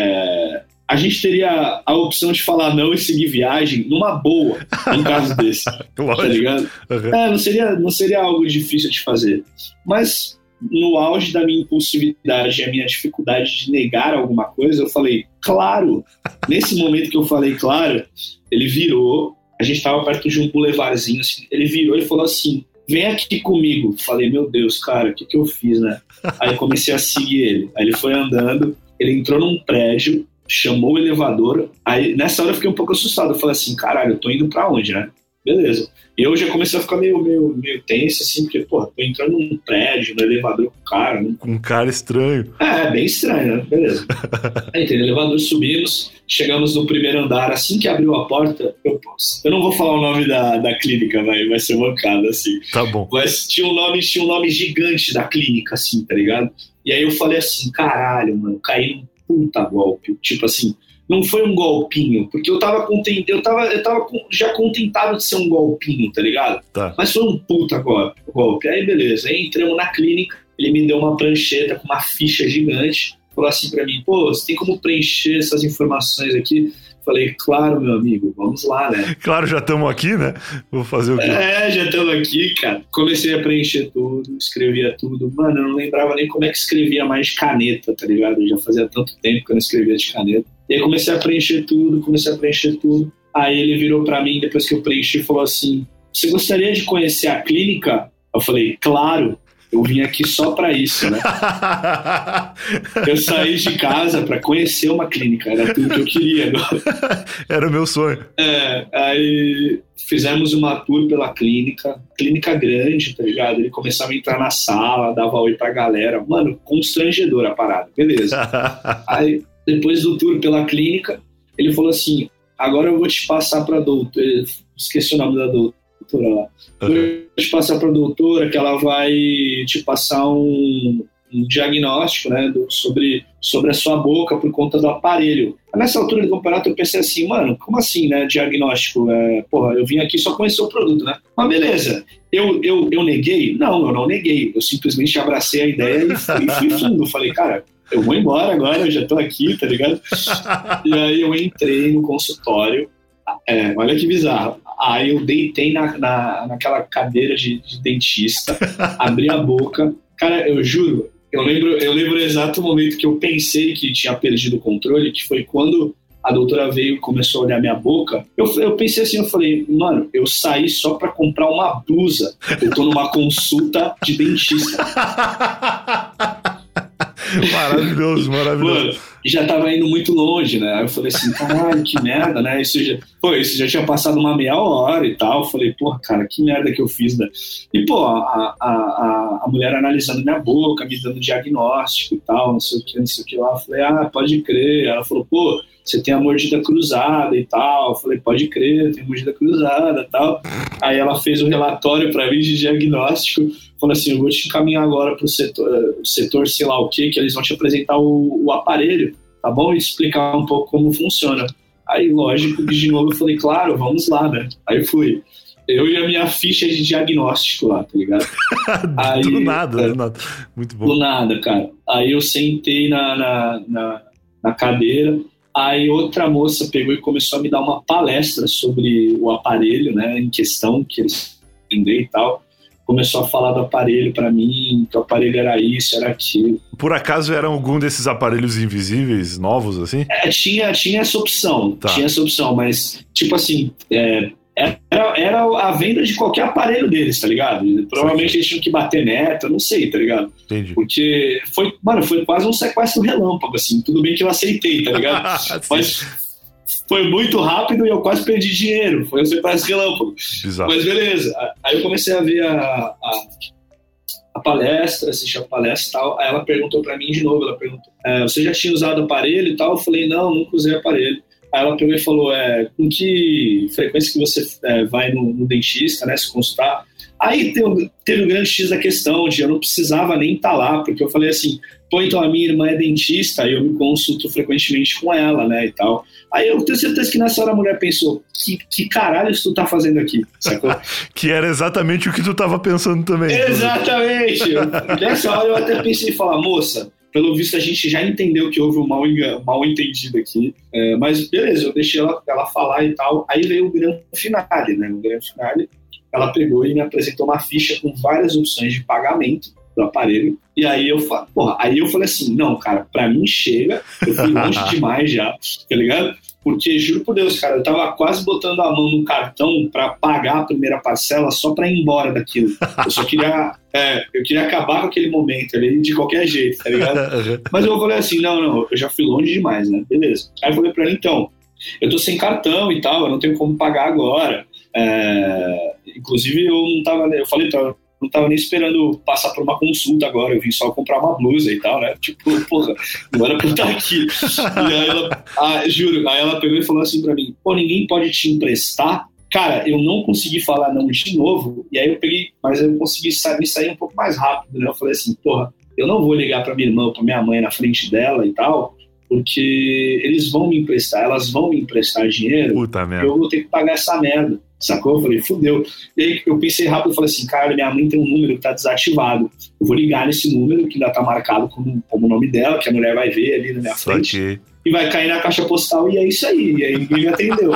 é, a gente teria a opção de falar não e seguir viagem numa boa, em caso desse. Lógico. Tá ligado? Uhum. É, não seria, não seria algo difícil de fazer. Mas no auge da minha impulsividade e a minha dificuldade de negar alguma coisa, eu falei, claro. Nesse momento que eu falei claro, ele virou, a gente tava perto de um boulevardzinho, assim, ele virou e falou assim, vem aqui comigo. Falei, meu Deus, cara, o que que eu fiz, né? Aí comecei a seguir ele. Aí ele foi andando, ele entrou num prédio, chamou o elevador. Aí nessa hora eu fiquei um pouco assustado. Eu falei assim, caralho, eu tô indo pra onde, né? Beleza. E eu já comecei a ficar meio, meio, meio tenso, assim, porque, porra, tô entrando num prédio, no elevador com o cara. Né? Com um cara estranho. É, bem estranho, né? Beleza. Aí entrei no elevador, subimos, chegamos no primeiro andar. Assim que abriu a porta, eu posso. Eu não vou falar o nome da, da clínica, vai, vai ser bancada, assim. Tá bom. Mas tinha um nome, tinha um nome gigante da clínica, assim, tá ligado? E aí eu falei assim, caralho, mano, caí num puta golpe. Tipo assim, não foi um golpinho, porque eu tava contente, eu tava, eu tava já contentado de ser um golpinho, tá ligado? Tá. Mas foi um puta golpe, golpe. Aí beleza, aí entramos na clínica, ele me deu uma prancheta com uma ficha gigante, falou assim pra mim, pô, você tem como preencher essas informações aqui? Falei, claro, meu amigo, vamos lá, né? Claro, já estamos aqui, né? Vou fazer o quê? É, já estamos aqui, cara. Comecei a preencher tudo, escrevia tudo. Mano, eu não lembrava nem como é que escrevia mais de caneta, tá ligado? Já fazia tanto tempo que eu não escrevia de caneta. E aí comecei a preencher tudo, comecei a preencher tudo. Aí ele virou pra mim, depois que eu preenchi, falou assim, você gostaria de conhecer a clínica? Eu falei, claro. Eu vim aqui só pra isso, né? Eu saí de casa pra conhecer uma clínica, era tudo que eu queria agora. Era o meu sonho. É, aí fizemos uma tour pela clínica, clínica grande, tá ligado? Ele começava a entrar na sala, dava oi pra galera. Mano, constrangedor a parada, beleza. Aí, depois do tour pela clínica, ele falou assim, agora eu vou te passar pra doutora, esqueci o nome da doutora lá. Uhum. Vou te passar para a doutora que ela vai te passar um, um diagnóstico, né, do, sobre, sobre a sua boca por conta do aparelho. Nessa altura do campeonato eu pensei assim, mano, como assim, né, diagnóstico? É, porra, eu vim aqui só conhecer o produto, né? Mas beleza, eu, eu, eu neguei? Não, eu não neguei. Eu simplesmente abracei a ideia e fui, fui fundo. Falei, cara, eu vou embora agora, eu já tô aqui, tá ligado? E aí eu entrei no consultório. É, olha que bizarro. Aí eu deitei na, na, naquela cadeira de, de dentista, abri a boca. Cara, eu juro, eu lembro, eu lembro o exato momento que eu pensei que tinha perdido o controle, que foi quando a doutora veio e começou a olhar minha boca. Eu, eu pensei assim, eu falei, mano, eu saí só pra comprar uma blusa. Eu tô numa consulta de dentista. Maravilhoso, maravilhoso. Mano, já tava indo muito longe, né? Aí eu falei assim, caralho, que merda, né? Isso já, pô, isso já tinha passado uma meia hora e tal. Eu falei, porra, cara, que merda que eu fiz, né? E, pô, a, a, a, a mulher analisando minha boca, me dando diagnóstico e tal, não sei o que, não sei o que lá. Eu falei, ah, pode crer. Ela falou, pô, você tem a mordida cruzada e tal. Eu falei, pode crer, tem mordida cruzada e tal. Aí ela fez o relatório pra mim de diagnóstico. Falou assim, eu vou te encaminhar agora pro setor, setor sei lá o que, que eles vão te apresentar o, o aparelho, tá bom? E explicar um pouco como funciona. Aí, lógico, de novo eu falei, claro, vamos lá, né? Aí fui. Eu e a minha ficha de diagnóstico lá, tá ligado? Aí, do nada, é, do nada. Muito bom. Do nada, cara. Aí eu sentei na, na, na, na cadeira, aí outra moça pegou e começou a me dar uma palestra sobre o aparelho, né, em questão, que eles entenderam e tal. Começou a falar do aparelho pra mim, que o aparelho era isso, era aquilo. Por acaso era algum desses aparelhos invisíveis, novos, assim? É, tinha, tinha essa opção, Tá. tinha essa opção, mas, tipo assim, é, era, era a venda de qualquer aparelho deles, tá ligado? Provavelmente eles tinham que bater meta, não sei, tá ligado? Entendi. Porque foi, mano, foi quase um sequestro relâmpago, assim. Tudo bem que eu aceitei, tá ligado? Mas foi muito rápido e eu quase perdi dinheiro. Foi um sequestro relâmpago. Bizarro. Mas beleza. Aí eu comecei a ver a, a, a palestra, assistir a palestra e tal. Aí ela perguntou pra mim de novo, ela perguntou, é, você já tinha usado aparelho e tal? Eu falei, não, nunca usei aparelho. Aí ela pegou e falou, é, com que frequência que você é, vai no, no dentista, né, se consultar? Aí teve, teve o grande X da questão de eu não precisava nem estar lá, porque eu falei assim, pô, então a minha irmã é dentista e eu me consulto frequentemente com ela, né, e tal. Aí eu tenho certeza que nessa hora a mulher pensou, que, que caralho isso tu tá fazendo aqui, sacou? Que era exatamente o que tu tava pensando também. Exatamente! Eu, nessa hora eu até pensei em falar, moça, pelo visto a gente já entendeu que houve um mal, mal entendido aqui, é, mas beleza, eu deixei ela, ela falar e tal. Aí veio o grande finale, né, o grande finale. Ela pegou e me apresentou uma ficha com várias opções de pagamento do aparelho. E aí eu, porra, aí eu falei assim, não, cara, pra mim chega, eu fui longe demais já, tá ligado? Porque, juro por Deus, cara, eu tava quase botando a mão no cartão pra pagar a primeira parcela só pra ir embora daquilo. Eu só queria, é, eu queria acabar com aquele momento ali de qualquer jeito, tá ligado? Mas eu falei assim, não, não, eu já fui longe demais, né? Beleza. Aí eu falei pra ela, então, eu tô sem cartão e tal, eu não tenho como pagar agora. É, inclusive, eu não tava, eu falei, então, eu não tava nem esperando passar por uma consulta agora, eu vim só comprar uma blusa e tal, né? Tipo, porra, não era pra eu estar aqui. E aí ela, ah, juro, aí ela pegou e falou assim pra mim, pô, ninguém pode te emprestar? Cara, eu não consegui falar não de novo, e aí eu peguei, mas eu consegui sair, me sair um pouco mais rápido, né? Eu falei assim, porra, eu não vou ligar pra minha irmã ou pra minha mãe na frente dela e tal, porque eles vão me emprestar, elas vão me emprestar dinheiro, Puta merda. eu vou ter que pagar essa merda, sacou? Eu falei, fudeu. E aí eu pensei rápido e falei assim, cara, minha mãe tem um número que tá desativado, eu vou ligar nesse número que ainda tá marcado como, como o nome dela, que a mulher vai ver ali na minha Só frente, que... e vai cair na caixa postal, e é isso aí, e aí ninguém me atendeu.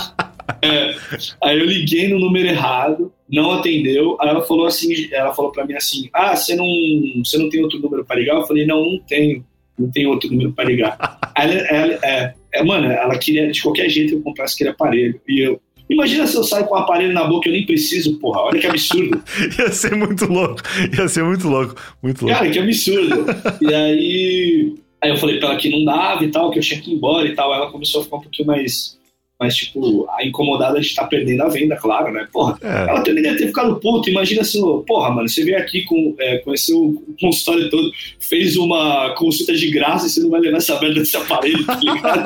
É, aí eu liguei no número errado, não atendeu, aí ela falou assim, ela falou pra mim assim, ah, você não, você não tem outro número pra ligar? Eu falei, não, não tenho. Não tem outro número pra ligar. Ela, ela, é, é, mano, ela queria, de qualquer jeito, eu comprasse aquele aparelho. E eu, imagina se eu saio com o aparelho na boca, eu nem preciso, porra. Olha que absurdo. Ia ser muito louco. Ia ser muito louco. Muito louco. Cara, que absurdo. E aí, aí eu falei pra ela que não dava e tal, que eu tinha que ir embora e tal. Ela começou a ficar um pouquinho mais, mais tipo, a incomodada de estar perdendo a venda, claro, né? Porra, é. Ela também deve ter ficado puta. Imagina se, porra, mano, você veio aqui, com, é, conheceu o consultório todo, fez uma consulta de graça e você não vai levar essa merda desse aparelho, tá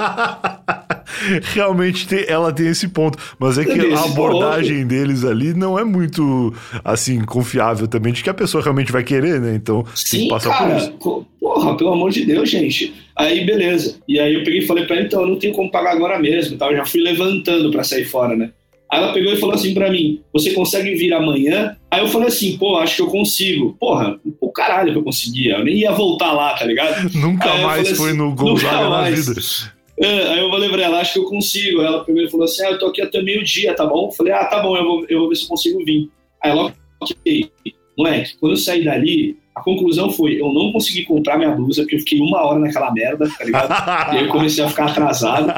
ligado? Realmente tem, ela tem esse ponto, mas é que a abordagem ponto. deles ali não é muito, assim, confiável também, de que a pessoa realmente vai querer, né? Então, sim, tem que passar cara, por isso. Porra, pelo amor de Deus, gente. Aí, beleza. E aí eu peguei e falei pra ela, então, eu não tenho como pagar agora mesmo, tá? Eu já fui levantando pra sair fora, né? Aí ela pegou e falou assim pra mim, você consegue vir amanhã? Aí eu falei assim, pô, acho que eu consigo. Porra, o caralho que eu conseguia. Eu nem ia voltar lá, tá ligado? Nunca mais foi assim, no Gonzaga na vida. É, aí eu falei pra ela, acho que eu consigo. Aí ela pegou e falou assim, ah, eu tô aqui até meio-dia, tá bom? Eu falei, ah, tá bom, eu vou, eu vou ver se eu consigo vir. Aí ela, ok, moleque, quando eu saí dali, a conclusão foi, eu não consegui comprar minha blusa, porque eu fiquei uma hora naquela merda, tá ligado? E aí eu comecei a ficar atrasado.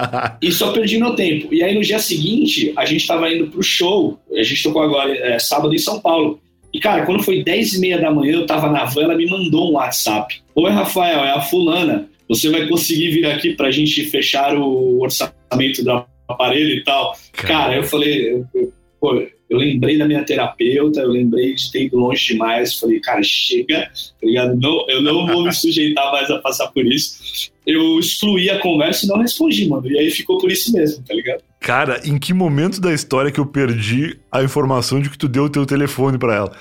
E só perdi meu tempo. E aí no dia seguinte, a gente tava indo pro show, a gente tocou agora, é, sábado em São Paulo. E cara, quando foi dez e meia da manhã, eu tava na van, ela me mandou um WhatsApp. Oi, Rafael, é a fulana. Você vai conseguir vir aqui pra gente fechar o orçamento do aparelho e tal? Cara, cara eu falei, eu, eu, pô, eu lembrei da minha terapeuta, eu lembrei de ter ido longe demais. Falei, cara, chega, tá ligado? Não, eu não vou me sujeitar mais a passar por isso. Eu excluí a conversa e não respondi, mano. E aí ficou por isso mesmo, tá ligado? Cara, em que momento da história que eu perdi a informação de que tu deu o teu telefone pra ela?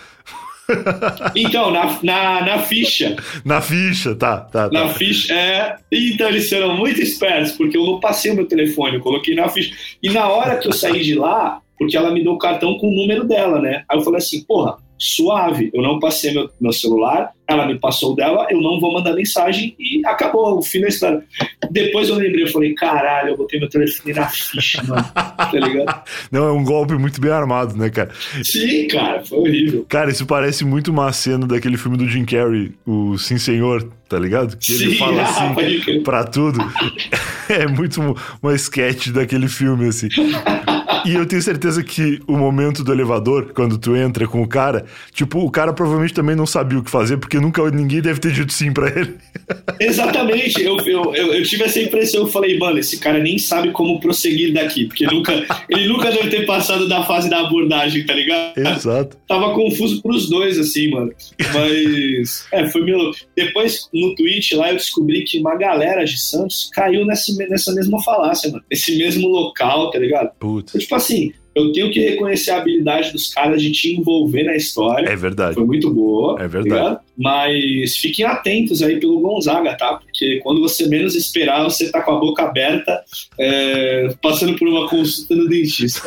Então, na, na, na ficha. Na ficha, tá, tá, tá. Na ficha, é. Então, eles foram muito espertos, porque eu não passei o meu telefone, eu coloquei na ficha. E na hora que eu saí de lá, porque ela me deu o cartão com o número dela, né? Aí eu falei assim, porra, suave, eu não passei meu, meu celular, ela me passou o dela, eu não vou mandar mensagem e acabou, o fim da história. Depois eu lembrei, eu falei, caralho, eu botei meu telefone na ficha, mano, tá ligado? Não, é um golpe muito bem armado, né, cara? Sim, cara, foi horrível. Cara, isso parece muito uma cena daquele filme do Jim Carrey, o Sim Senhor, tá ligado? Que Sim, ele fala ah, assim pra tudo. É muito uma sketch daquele filme, assim. E eu tenho certeza que o momento do elevador, quando tu entra com o cara, tipo, o cara provavelmente também não sabia o que fazer, porque nunca ninguém deve ter dito sim pra ele. Exatamente, eu, eu, eu, eu tive essa impressão, eu falei, mano, esse cara nem sabe como prosseguir daqui, porque nunca, ele nunca deve ter passado da fase da abordagem, tá ligado? Exato. Tava confuso pros dois, assim, mano. Mas, é, foi meio... Depois, no Twitch lá, eu descobri que uma galera de Santos caiu nessa, nessa mesma falácia, mano. Esse mesmo local, tá ligado? Putz. Tipo assim, eu tenho que reconhecer a habilidade dos caras de te envolver na história. É verdade. Foi muito boa. É verdade. Tá, mas fiquem atentos aí pelo Gonzaga, tá? Porque quando você menos esperar, você tá com a boca aberta, é, passando por uma consulta no dentista.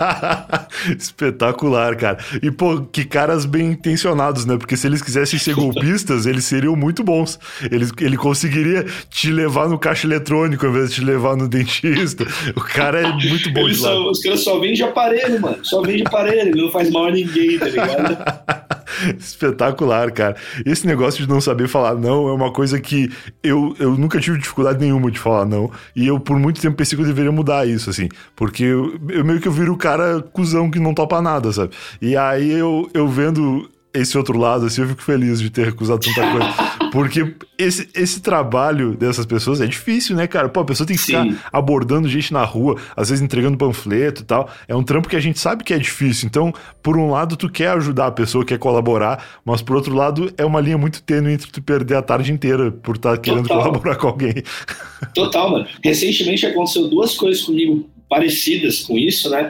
Espetacular, cara. E, pô, que caras bem intencionados, né? Porque se eles quisessem ser golpistas, eles seriam muito bons. Eles, ele conseguiria te levar no caixa eletrônico ao invés de te levar no dentista. O cara é muito bom. Eles de só, lado. os caras só vendem aparelho, mano. Só vende aparelho. Ele não faz mal a ninguém, tá ligado? Espetacular, cara. Esse negócio de não saber falar não é uma coisa que eu, eu nunca tive dificuldade nenhuma de falar não. E eu, por muito tempo, pensei que eu deveria mudar isso, assim. Porque eu, eu meio que eu viro o cara cuzão que não topa nada, sabe? E aí eu, eu vendo esse outro lado, assim, eu fico feliz de ter recusado tanta coisa. Porque esse, esse trabalho dessas pessoas é difícil, né, cara? Pô, a pessoa tem que Sim. ficar abordando gente na rua, às vezes entregando panfleto e tal. É um trampo que a gente sabe que é difícil. Então, por um lado, tu quer ajudar a pessoa, quer colaborar, mas por outro lado, é uma linha muito tênue entre tu perder a tarde inteira por estar querendo Total. colaborar com alguém. Total, mano. Recentemente aconteceu duas coisas comigo parecidas com isso, né?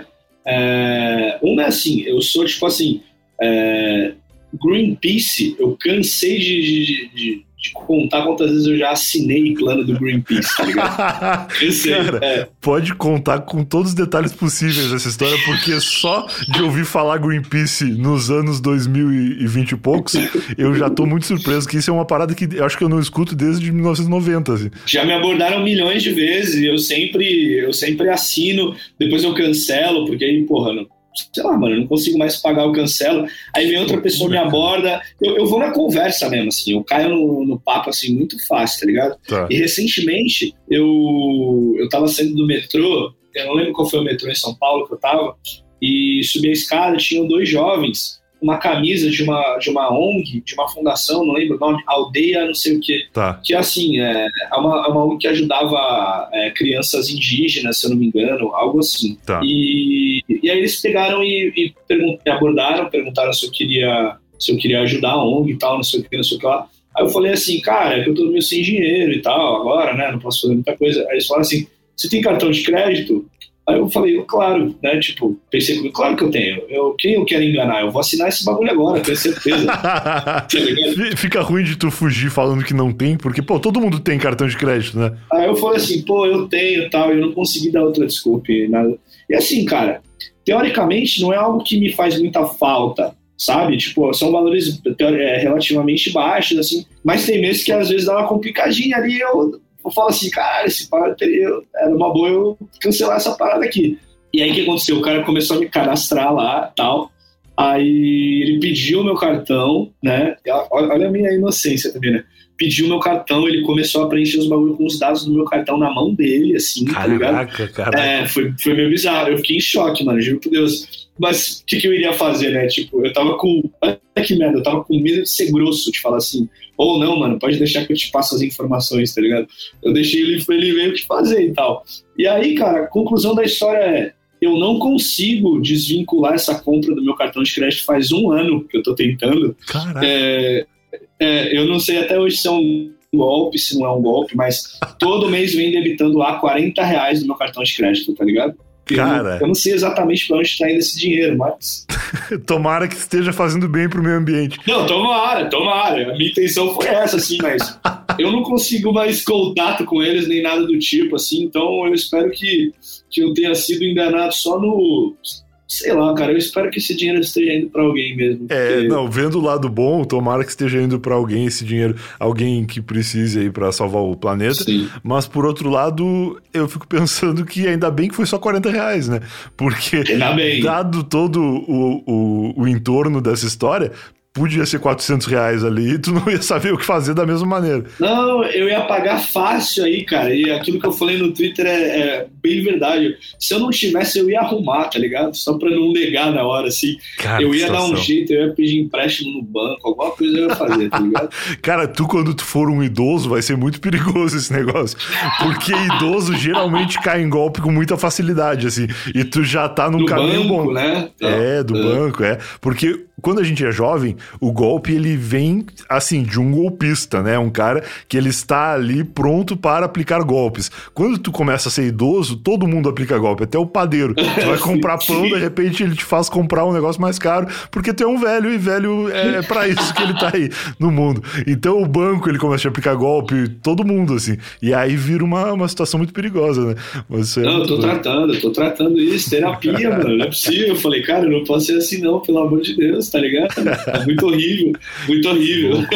É... Uma é assim, eu sou tipo assim... É... Greenpeace, eu cansei de, de, de, de contar quantas vezes eu já assinei plano do Greenpeace, tá ligado? Cansei, Cara, é. pode contar com todos os detalhes possíveis dessa história, porque só de ouvir falar Greenpeace nos anos dois mil e vinte e poucos, eu já tô muito surpreso, que isso é uma parada que eu acho que eu não escuto desde mil novecentos e noventa, assim. Já me abordaram milhões de vezes e eu sempre, eu sempre assino, depois eu cancelo, porque aí, porra, não... sei lá, mano, eu não consigo mais pagar, eu cancelo. Aí vem outra pessoa me aborda. Eu, eu vou na conversa mesmo, assim. Eu caio no, no papo, assim, muito fácil, tá ligado? Tá. E recentemente, eu, eu tava saindo do metrô, eu não lembro qual foi o metrô em São Paulo que eu tava, e subi a escada, tinham dois jovens, uma camisa de uma, de uma O N G, de uma fundação, não lembro o nome, Aldeia não sei o quê. Tá. Que, assim, é, é, uma, é uma O N G que ajudava é, crianças indígenas, se eu não me engano, algo assim. Tá. E, e aí eles pegaram e, e pergun- me abordaram, perguntaram se eu queria, se eu queria ajudar a O N G e tal, não sei o que, não sei o que lá. Aí eu falei assim, cara, é que eu tô meio sem dinheiro e tal, agora, né, não posso fazer muita coisa. Aí eles falaram assim, você tem cartão de crédito? Aí eu falei, claro, né, tipo, pensei comigo, claro que eu tenho, eu, quem eu quero enganar? Eu vou assinar esse bagulho agora, tenho certeza. Tá ligado? Fica ruim de tu fugir falando que não tem, porque, pô, todo mundo tem cartão de crédito, né? Aí eu falei assim, pô, eu tenho e tal, eu não consegui dar outra desculpa e nada. E assim, cara, teoricamente não é algo que me faz muita falta, sabe? Tipo, são valores é, relativamente baixos, assim, mas tem meses que às vezes dá uma complicadinha ali, eu... eu falo assim, cara, esse parada teria, era uma boa eu cancelar essa parada aqui. E aí o que aconteceu? O cara começou a me cadastrar lá e tal. Aí ele pediu o meu cartão, né? Olha a minha inocência também, né? Pediu o meu cartão, ele começou a preencher os bagulhos com os dados do meu cartão na mão dele, assim, Caraca, tá ligado? Caraca. É, foi, foi meio bizarro. Eu fiquei em choque, mano, juro por Deus. Mas o que, que eu iria fazer, né? Tipo, eu tava com... Olha que merda, eu tava com medo de ser grosso, de falar assim, ou não, mano, pode deixar que eu te passo as informações, tá ligado? Eu deixei ele, ele veio te fazer e tal. E aí, cara, a conclusão da história é, eu não consigo desvincular essa compra do meu cartão de crédito faz um ano que eu tô tentando. Caraca. É, é, eu não sei até hoje se é um golpe, se não é um golpe, mas todo mês vem debitando lá quarenta reais do meu cartão de crédito, tá ligado? Cara, eu, eu não sei exatamente pra onde está indo esse dinheiro, mas... tomara que esteja fazendo bem pro meio ambiente. Não, tomara, tomara. A minha intenção foi essa, assim, mas eu não consigo mais contato com eles, nem nada do tipo, assim, então eu espero que, que eu tenha sido enganado só no... sei lá, cara, eu espero que esse dinheiro esteja indo pra alguém mesmo. É, porque... não, vendo o lado bom, tomara que esteja indo pra alguém esse dinheiro, alguém que precise aí pra salvar o planeta. Sim. Mas por outro lado, eu fico pensando que ainda bem que foi só quarenta reais, né? Porque, dado todo o, o, o entorno dessa história, podia ser quatrocentos reais ali e tu não ia saber o que fazer da mesma maneira. Não, eu ia pagar fácil aí, cara. E aquilo que eu falei no Twitter é, é bem verdade. Se eu não tivesse, eu ia arrumar, tá ligado? Só pra não negar na hora, assim. Cara, eu ia dar um jeito, eu ia pedir empréstimo no banco, alguma coisa eu ia fazer, tá ligado? Cara, tu quando tu for um idoso, vai ser muito perigoso esse negócio. Porque idoso geralmente cai em golpe com muita facilidade, assim. E tu já tá num do caminho banco, bom. Né? É, do é. banco, é. Porque quando a gente é jovem, o golpe, ele vem, assim, de um golpista, né? Um cara que ele está ali pronto para aplicar golpes. Quando tu começa a ser idoso, todo mundo aplica golpe, até o padeiro. Tu vai comprar pão, de repente ele te faz comprar um negócio mais caro, porque tu é um velho, e velho é pra isso que ele tá aí no mundo. Então o banco, ele começa a aplicar golpe, todo mundo, assim. E aí vira uma, uma situação muito perigosa, né? Mas isso é não, eu tô doido. tratando, eu tô tratando isso, terapia, mano, não é possível. Eu falei, cara, eu não posso ser assim não, pelo amor de Deus, tá ligado? É muito horrível, muito horrível. Louco,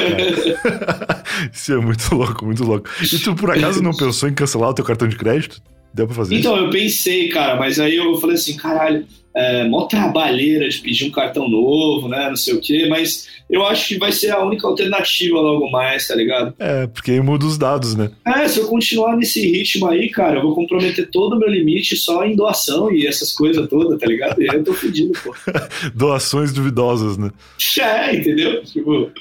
isso é muito louco, muito louco. E tu, por acaso, não pensou em cancelar o teu cartão de crédito? Deu pra fazer então, isso? eu pensei, cara, mas aí eu falei assim, caralho, é mó trabalheira de pedir um cartão novo, né, não sei o quê, mas eu acho que vai ser a única alternativa logo mais, tá ligado? É, porque aí muda os dados, né? É, se eu continuar nesse ritmo aí, cara, eu vou comprometer todo o meu limite só em doação e essas coisas todas, tá ligado? E aí eu tô fudido, pô. Doações duvidosas, né? É, entendeu? Tipo,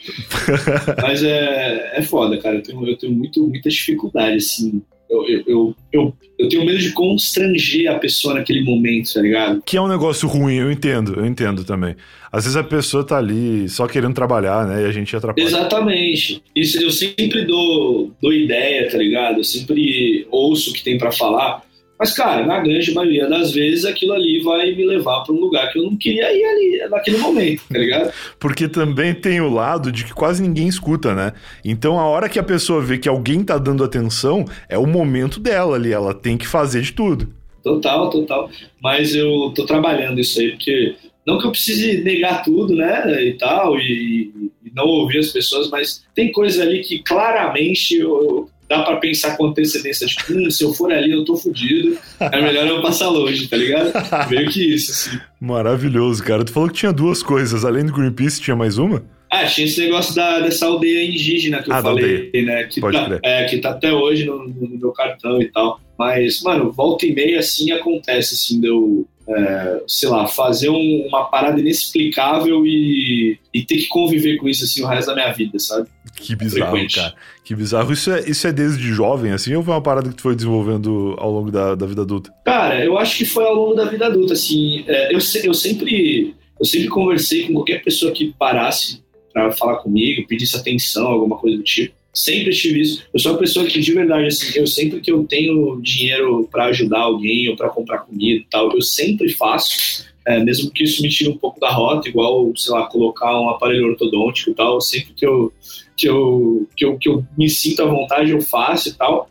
mas é, é foda, cara, eu tenho, eu tenho muito, muita dificuldade, assim. Eu, eu, eu, eu, eu tenho medo de constranger a pessoa naquele momento, tá ligado? Que é um negócio ruim, eu entendo, eu entendo também. Às vezes a pessoa tá ali só querendo trabalhar, né? E a gente atrapalha. Exatamente. Isso eu sempre dou, dou ideia, tá ligado? Eu sempre ouço o que tem pra falar. Mas, cara, na grande maioria das vezes, aquilo ali vai me levar para um lugar que eu não queria ir ali, naquele momento, tá ligado? Porque também tem o lado de que quase ninguém escuta, né? Então, a hora que a pessoa vê que alguém tá dando atenção, é o momento dela ali, ela tem que fazer de tudo. Total, total. Mas eu tô trabalhando isso aí, porque não que eu precise negar tudo, né, e tal, e, e não ouvir as pessoas, mas tem coisas ali que claramente eu... dá pra pensar com antecedência, tipo, hum, se eu for ali eu tô fudido, é melhor eu passar longe, tá ligado? Meio que isso, assim. Maravilhoso, cara. Tu falou que tinha duas coisas, além do Greenpeace, tinha mais uma? Ah, tinha esse negócio da, dessa aldeia indígena que eu ah, falei, né? Que tá, é, que tá até hoje no, no meu cartão e tal. Mas, mano, volta e meia, assim, acontece, assim, de eu, é, sei lá, fazer um, uma parada inexplicável e, e ter que conviver com isso, assim, o resto da minha vida, sabe? Que bizarro, Frequente. cara. Que bizarro. Isso é, isso é desde jovem, assim, ou foi uma parada que tu foi desenvolvendo ao longo da, da vida adulta? Cara, eu acho que foi ao longo da vida adulta, assim. É, eu, eu, sempre, eu sempre conversei com qualquer pessoa que parasse pra falar comigo, pedisse atenção, alguma coisa do tipo. Sempre tive isso. Eu sou uma pessoa que, de verdade, assim, eu sempre que eu tenho dinheiro pra ajudar alguém ou pra comprar comida e tal, eu sempre faço. É, mesmo que isso me tire um pouco da rota, igual, sei lá, colocar um aparelho ortodôntico e tal, sempre que eu, que eu, que eu, que eu me sinto à vontade, eu faço e tal,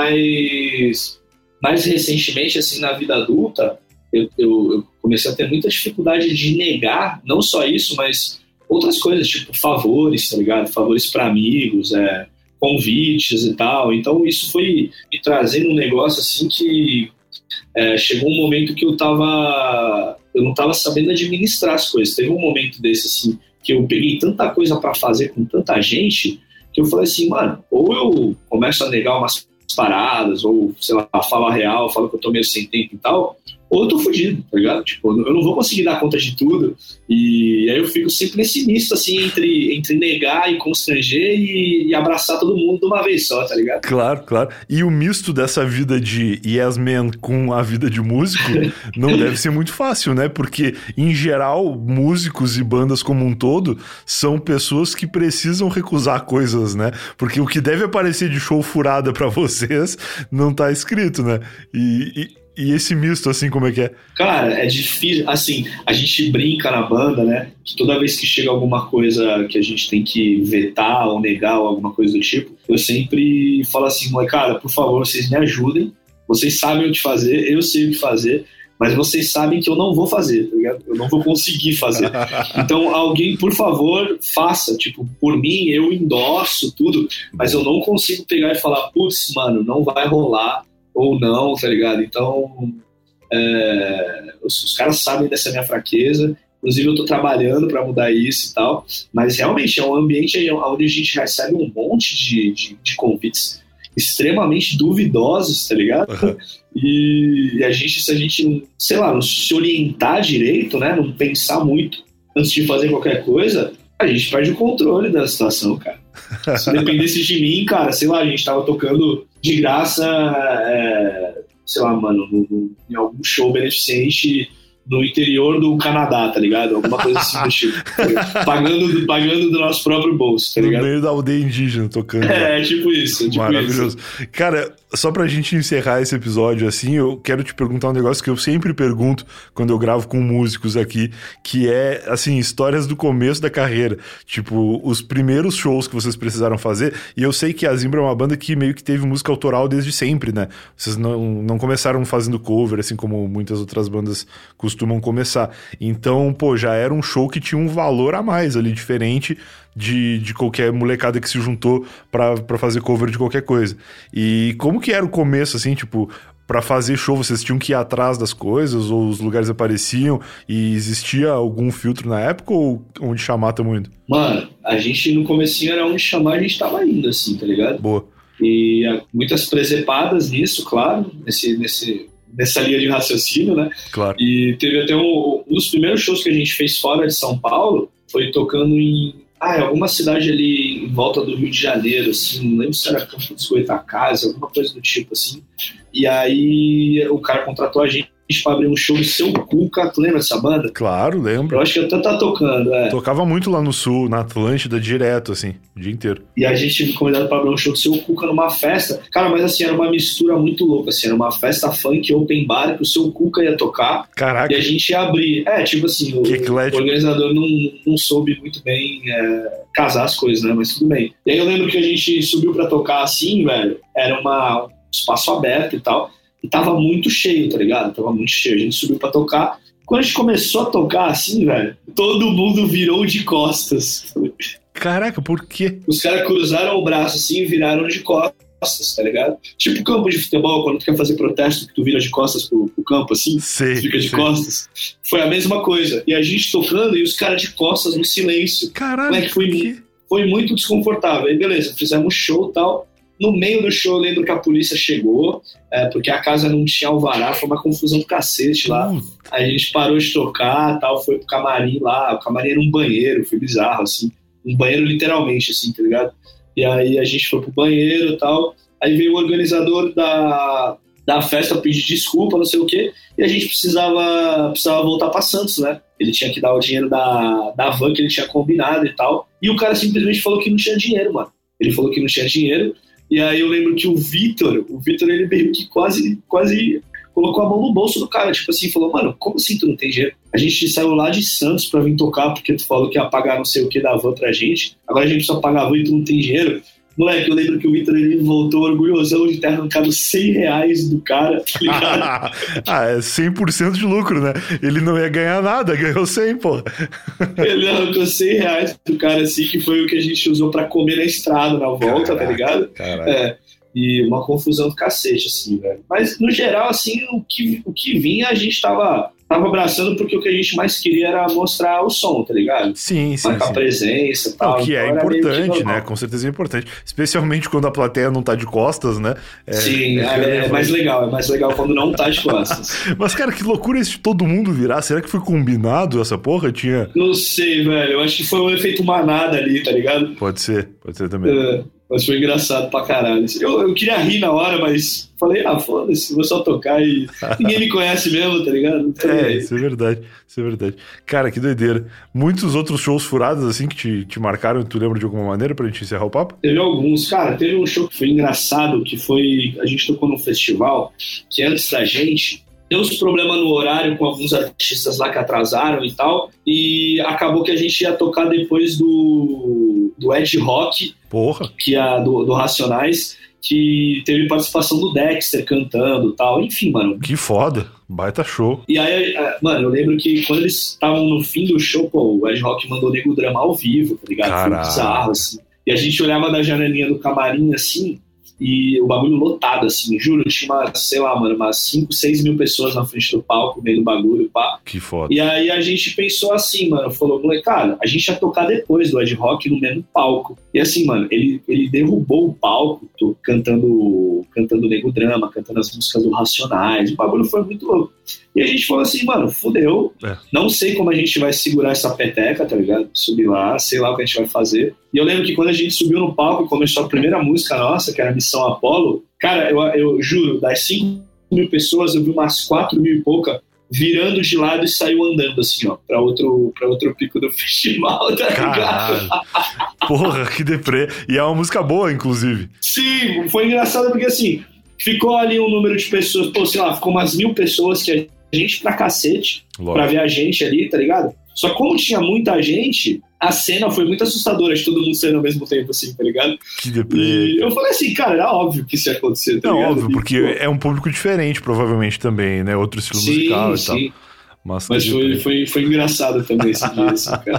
mas mais recentemente, assim, na vida adulta, eu, eu, eu comecei a ter muita dificuldade de negar, não só isso, mas outras coisas, tipo favores, tá ligado? Favores para amigos, é, convites e tal, então isso foi me trazendo um negócio, assim, que é, chegou um momento que eu tava... eu não tava sabendo administrar as coisas. Teve um momento desse, assim, que eu peguei tanta coisa pra fazer com tanta gente, que eu falei assim, mano, ou eu começo a negar umas paradas, ou, sei lá, falo a real, falo que eu tô meio sem tempo e tal, ou eu tô fudido, tá ligado? Tipo, eu não vou conseguir dar conta de tudo, e aí eu fico sempre nesse misto, assim, entre, entre negar e constranger e, e abraçar todo mundo de uma vez só, tá ligado? Claro, claro. E o misto dessa vida de yes man com a vida de músico não deve ser muito fácil, né? Porque, em geral, músicos e bandas como um todo são pessoas que precisam recusar coisas, né? Porque o que deve aparecer de show furada pra vocês não tá escrito, né? E... e... E esse misto, assim, como é que é? Cara, é difícil. Assim, a gente brinca na banda, né? Que toda vez que chega alguma coisa que a gente tem que vetar ou negar ou alguma coisa do tipo, eu sempre falo assim, molecada, por favor, vocês me ajudem. Vocês sabem o que fazer, eu sei o que fazer, mas vocês sabem que eu não vou fazer, tá ligado? Eu não vou conseguir fazer. Então, alguém, por favor, faça. Tipo, por mim, eu endosso tudo, mas eu não consigo pegar e falar, putz, mano, não vai rolar, ou não, tá ligado? Então, é, os, os caras sabem dessa minha fraqueza. Inclusive, eu tô trabalhando para mudar isso e tal, mas realmente é um ambiente onde a gente recebe um monte de, de, de convites extremamente duvidosos, tá ligado? Uhum. E, e a gente, se a gente não, sei lá, não se orientar direito, né, não pensar muito antes de fazer qualquer coisa, a gente perde o controle da situação, cara. Se dependesse de mim, cara, sei lá, a gente tava tocando de graça, é, sei lá, mano, no, no, em algum show beneficente no interior do Canadá, tá ligado? Alguma coisa assim do tipo. Pagando, pagando do nosso próprio bolso, tá ligado? No meio da aldeia indígena, tocando. É, é tipo isso. Tipo Maravilhoso. Isso. Cara, só pra gente encerrar esse episódio assim, eu quero te perguntar um negócio que eu sempre pergunto quando eu gravo com músicos aqui, que é, assim, histórias do começo da carreira. Tipo, os primeiros shows que vocês precisaram fazer, e eu sei que a Zimbra é uma banda que meio que teve música autoral desde sempre, né? Vocês não, não começaram fazendo cover, assim como muitas outras bandas costumam começar. Então, pô, já era um show que tinha um valor a mais ali, diferente de, de qualquer molecada que se juntou pra, pra fazer cover de qualquer coisa. E como que era o começo, assim, tipo, pra fazer show, vocês tinham que ir atrás das coisas, ou os lugares apareciam, e existia algum filtro na época, ou onde chamar tamo indo? Mano, a gente no comecinho era onde chamar, a gente tava indo, assim, tá ligado? Boa. E muitas presepadas nisso, claro, nesse... nesse... nessa linha de raciocínio, né? Claro. E teve até um, um dos primeiros shows que a gente fez fora de São Paulo, foi tocando em, ah, em alguma cidade ali em volta do Rio de Janeiro, assim, não lembro se era Campo dos Goitacazes, alguma coisa do tipo, assim. E aí o cara contratou a gente pra abrir um show do Seu Cuca. Tu lembra dessa banda? Claro, lembro. Eu acho que até tá tocando, é. Tocava muito lá no Sul, na Atlântida, direto, assim, o dia inteiro. E a gente foi convidado pra abrir um show do Seu Cuca numa festa. Cara, mas assim, era uma mistura muito louca, assim, era uma festa funk open bar que o Seu Cuca ia tocar. Caraca. E a gente ia abrir. É, tipo assim, o, o organizador não, não soube muito bem é, casar as coisas, né? Mas tudo bem. E aí eu lembro que a gente subiu pra tocar assim, velho, era uma, um espaço aberto e tal. E tava muito cheio, tá ligado? Tava muito cheio. A gente subiu pra tocar. Quando a gente começou a tocar assim, velho, todo mundo virou de costas. Caraca, por quê? Os caras cruzaram o braço assim e viraram de costas, tá ligado? Tipo campo de futebol, quando tu quer fazer protesto, que tu vira de costas pro, pro campo assim, sei, fica de sei. costas. Foi a mesma coisa. E a gente tocando e os caras de costas no silêncio. Caralho, é que foi, foi muito desconfortável. Aí beleza, fizemos show e tal. No meio do show, eu lembro que a polícia chegou, é, porque a casa não tinha alvará, foi uma confusão do cacete lá. Uhum. Aí a gente parou de tocar, tal, foi pro camarim lá, o camarim era um banheiro, foi bizarro, assim, um banheiro literalmente, assim, tá ligado? E aí a gente foi pro banheiro e tal, aí veio o organizador da, da festa pedir desculpa, não sei o quê, e a gente precisava, precisava voltar pra Santos, né? Ele tinha que dar o dinheiro da, da van que ele tinha combinado e tal, e o cara simplesmente falou que não tinha dinheiro, mano. Ele falou que não tinha dinheiro. E aí eu lembro que o Vitor, o Vitor ele meio que quase, quase colocou a mão no bolso do cara, tipo assim, falou, mano, como assim tu não tem dinheiro? A gente saiu lá de Santos pra vir tocar, porque tu falou que ia pagar não sei o que da van pra gente, agora a gente precisa pagar a van e tu não tem dinheiro. Moleque, eu lembro que o Vitor ele voltou orgulhosão de ter arrancado cem reais do cara, tá ligado? Ah, é cem por cento de lucro, né? Ele não ia ganhar nada, ganhou cem, pô. Ele arrancou cem reais do cara, assim, que foi o que a gente usou pra comer na estrada, na volta, caraca, tá ligado? Caraca. É, e uma confusão do cacete, assim, velho. Mas, no geral, assim, o que, o que vinha, a gente tava... tava abraçando porque o que a gente mais queria era mostrar o som, tá ligado? Sim, sim. Marcar sim. presença e tal. O que então é importante, né? Com certeza é importante. Especialmente quando a plateia não tá de costas, né? É, sim, é, é, é mais legal. É mais legal quando não tá de costas. Mas, cara, que loucura esse de todo mundo virar. Será que foi combinado essa porra? Tinha... Não sei, velho. Eu acho que foi um efeito manada ali, tá ligado? Pode ser. Pode ser também. É. Mas foi engraçado pra caralho. Eu, eu queria rir na hora, mas falei, ah, foda-se, vou só tocar e ninguém me conhece mesmo, tá ligado? Então, é, isso é verdade, isso é verdade. Cara, que doideira. Muitos outros shows furados, assim, que te, te marcaram, tu lembra de alguma maneira pra gente encerrar o papo? Teve alguns. Cara, teve um show que foi engraçado, que foi, a gente tocou num festival, que antes da gente... Deu uns problemas no horário com alguns artistas lá que atrasaram e tal, e acabou que a gente ia tocar depois do, do Ed Rock, porra. Que é do, do Racionais, que teve participação do Dexter cantando e tal. Enfim, mano. Que foda. Baita show. E aí, mano, eu lembro que quando eles estavam no fim do show, pô, o Ed Rock mandou Nego Drama ao vivo, tá ligado? Caralho. Foi bizarro, assim. E a gente olhava da janelinha do camarim, assim, e o bagulho lotado, assim, juro, tinha uma, sei lá, mano, umas cinco, seis mil pessoas na frente do palco, meio do bagulho, pá. Que foda. E aí a gente pensou assim, mano, falou, molecada, a gente ia tocar depois do Ed Rock no mesmo palco. E assim, mano, ele, ele derrubou o palco, tô, cantando, cantando Nego Drama, cantando as músicas do Racionais, o bagulho foi muito louco. E a gente falou assim, mano, fudeu, é. Não sei como a gente vai segurar essa peteca, tá ligado? Subir lá, sei lá o que a gente vai fazer. E eu lembro que quando a gente subiu no palco e começou a primeira música nossa, que era Missão Apollo, cara, eu, eu juro, das cinco mil pessoas, eu vi umas quatro mil e pouca virando de lado e saiu andando assim, ó, pra outro, pra outro pico do festival, tá ligado? Porra, que deprê. E é uma música boa, inclusive. Sim, foi engraçado porque assim, ficou ali um número de pessoas, pô, sei lá, ficou umas mil pessoas que a gente pra cacete, Lógico. Pra ver a gente ali, tá ligado? Só que como tinha muita gente, a cena foi muito assustadora de todo mundo saindo ao mesmo tempo, assim, tá ligado? Que deprê. E eu falei assim, cara, era óbvio que isso ia acontecer, tá Não, ligado? óbvio, porque e, é um público diferente, provavelmente, também, né? Outro estilo sim, musical e sim. tal. Mas, Mas foi, foi, foi engraçado também esse dia, assim, cara.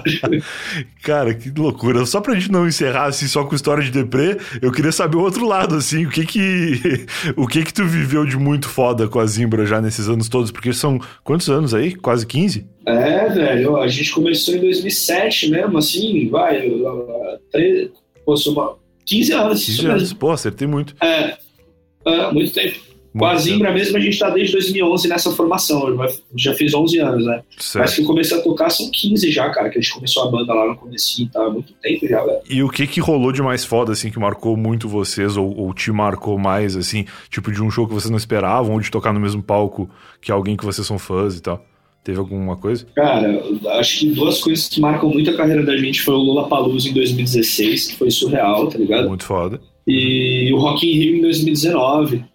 Cara, que loucura. Só pra gente não encerrar assim, só com história de deprê, eu queria saber o outro lado, assim, o que que o que que tu viveu de muito foda com a Zimbra já nesses anos todos? Porque são quantos anos aí? Quase quinze? É, velho, a gente começou em dois mil e sete mesmo, assim, vai, treze, pô, soma, quinze anos. quinze anos, pô, acertei muito. É, é muito tempo. Com a Zimbra mesmo, a gente tá desde dois mil e onze nessa formação, já fiz onze anos, né? Certo. Mas que eu comecei a tocar são quinze já, cara, que a gente começou a banda lá no comecinho, tá? Há muito tempo já, velho. E o que que rolou de mais foda, assim, que marcou muito vocês, ou, ou te marcou mais, assim, tipo de um show que vocês não esperavam, ou de tocar no mesmo palco que alguém que vocês são fãs e tal? Teve alguma coisa? Cara, acho que duas coisas que marcam muito a carreira da gente foi o Lollapalooza em dois mil e dezesseis, que foi surreal, tá ligado? Muito foda. E o Rock in Rio em dois mil e dezenove.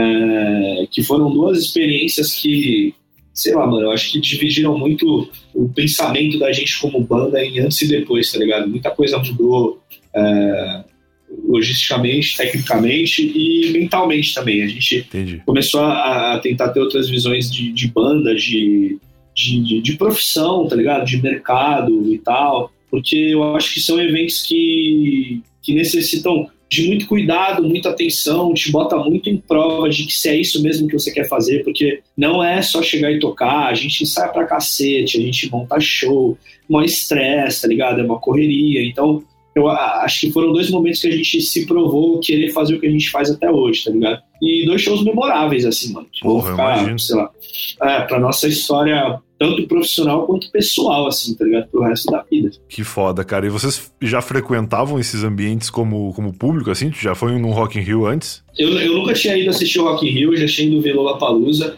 É, que foram duas experiências que, sei lá, mano, eu acho que dividiram muito o pensamento da gente como banda em antes e depois, tá ligado? Muita coisa mudou é, logisticamente, tecnicamente e mentalmente também. A gente Entendi. começou a, a tentar ter outras visões de, de banda, de, de, de, de profissão, tá ligado? De mercado e tal, porque eu acho que são eventos que, que necessitam de muito cuidado, muita atenção, te bota muito em prova de que se é isso mesmo que você quer fazer, porque não é só chegar e tocar, a gente ensaia pra cacete, a gente monta show, um estresse, tá ligado? É uma correria, então eu acho que foram dois momentos que a gente se provou querer fazer o que a gente faz até hoje, tá ligado? E dois shows memoráveis, assim, mano. Que Porra, vão ficar, imagino. sei lá, é, pra nossa história, tanto profissional quanto pessoal, assim, tá ligado? Pro resto da vida. Que foda, cara. E vocês já frequentavam esses ambientes como, como público, assim? Tu já foi num Rock in Rio antes? Eu, eu nunca tinha ido assistir o Rock in Rio, já tinha ido ver Lollapalooza.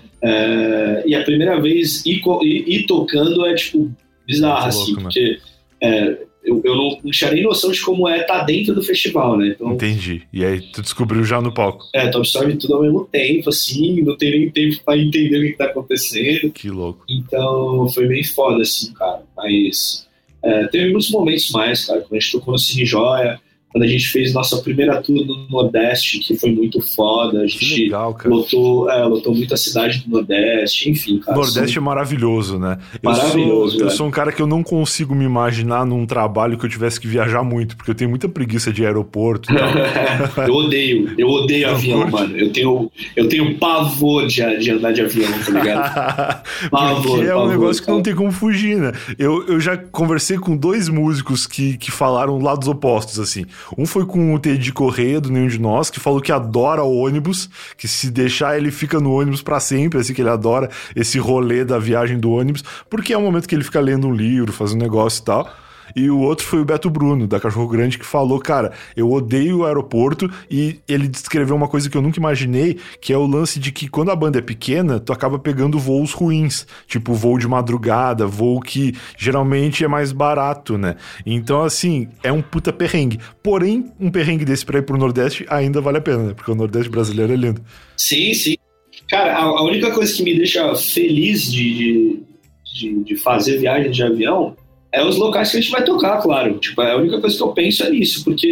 É, e a primeira vez ir, ir, ir tocando é, tipo, bizarro, assim, louco, porque... Né? É, Eu, eu não, não tinha nem noção de como é estar dentro do festival, né? Então, entendi. E aí tu descobriu já no palco. É, tu absorve tudo ao mesmo tempo, assim, não tem nem tempo pra entender o que, que tá acontecendo. Que louco. Então foi bem foda, assim, cara. Mas é, teve muitos momentos mais, cara. Quando a gente tocou no Cine Joia, quando a gente fez nossa primeira tour no Nordeste, que foi muito foda. A gente que legal, cara. Lotou, é, lotou muita cidade do Nordeste, enfim, cara. O Nordeste são... é maravilhoso, né? Eu maravilhoso. Sou, eu sou um cara que eu não consigo me imaginar num trabalho que eu tivesse que viajar muito, porque eu tenho muita preguiça de aeroporto e tal. Eu odeio, eu odeio não avião, curte. Mano. Eu tenho, eu tenho pavor de, de andar de avião, tá ligado? Pavor, porque é um pavor, negócio que cara. Não tem como fugir, né? Eu, eu já conversei com dois músicos que, que falaram lados opostos, assim. Um foi com o Teddy Correia, do Nenhum de Nós, que falou que adora o ônibus, que se deixar ele fica no ônibus pra sempre, assim, que ele adora esse rolê da viagem do ônibus, porque é um momento que ele fica lendo um livro, fazendo um negócio e tal. E o outro foi o Beto Bruno, da Cachorro Grande, que falou, cara, eu odeio o aeroporto, e ele descreveu uma coisa que eu nunca imaginei, que é o lance de que quando a banda é pequena, tu acaba pegando voos ruins, tipo voo de madrugada, voo que geralmente é mais barato, né? Então, assim, é um puta perrengue. Porém, um perrengue desse pra ir pro Nordeste ainda vale a pena, né? Porque o Nordeste brasileiro é lindo. Sim, sim. Cara, a, a única coisa que me deixa feliz de, de, de fazer viagem de avião é os locais que a gente vai tocar, claro. Tipo, a única coisa que eu penso é nisso, porque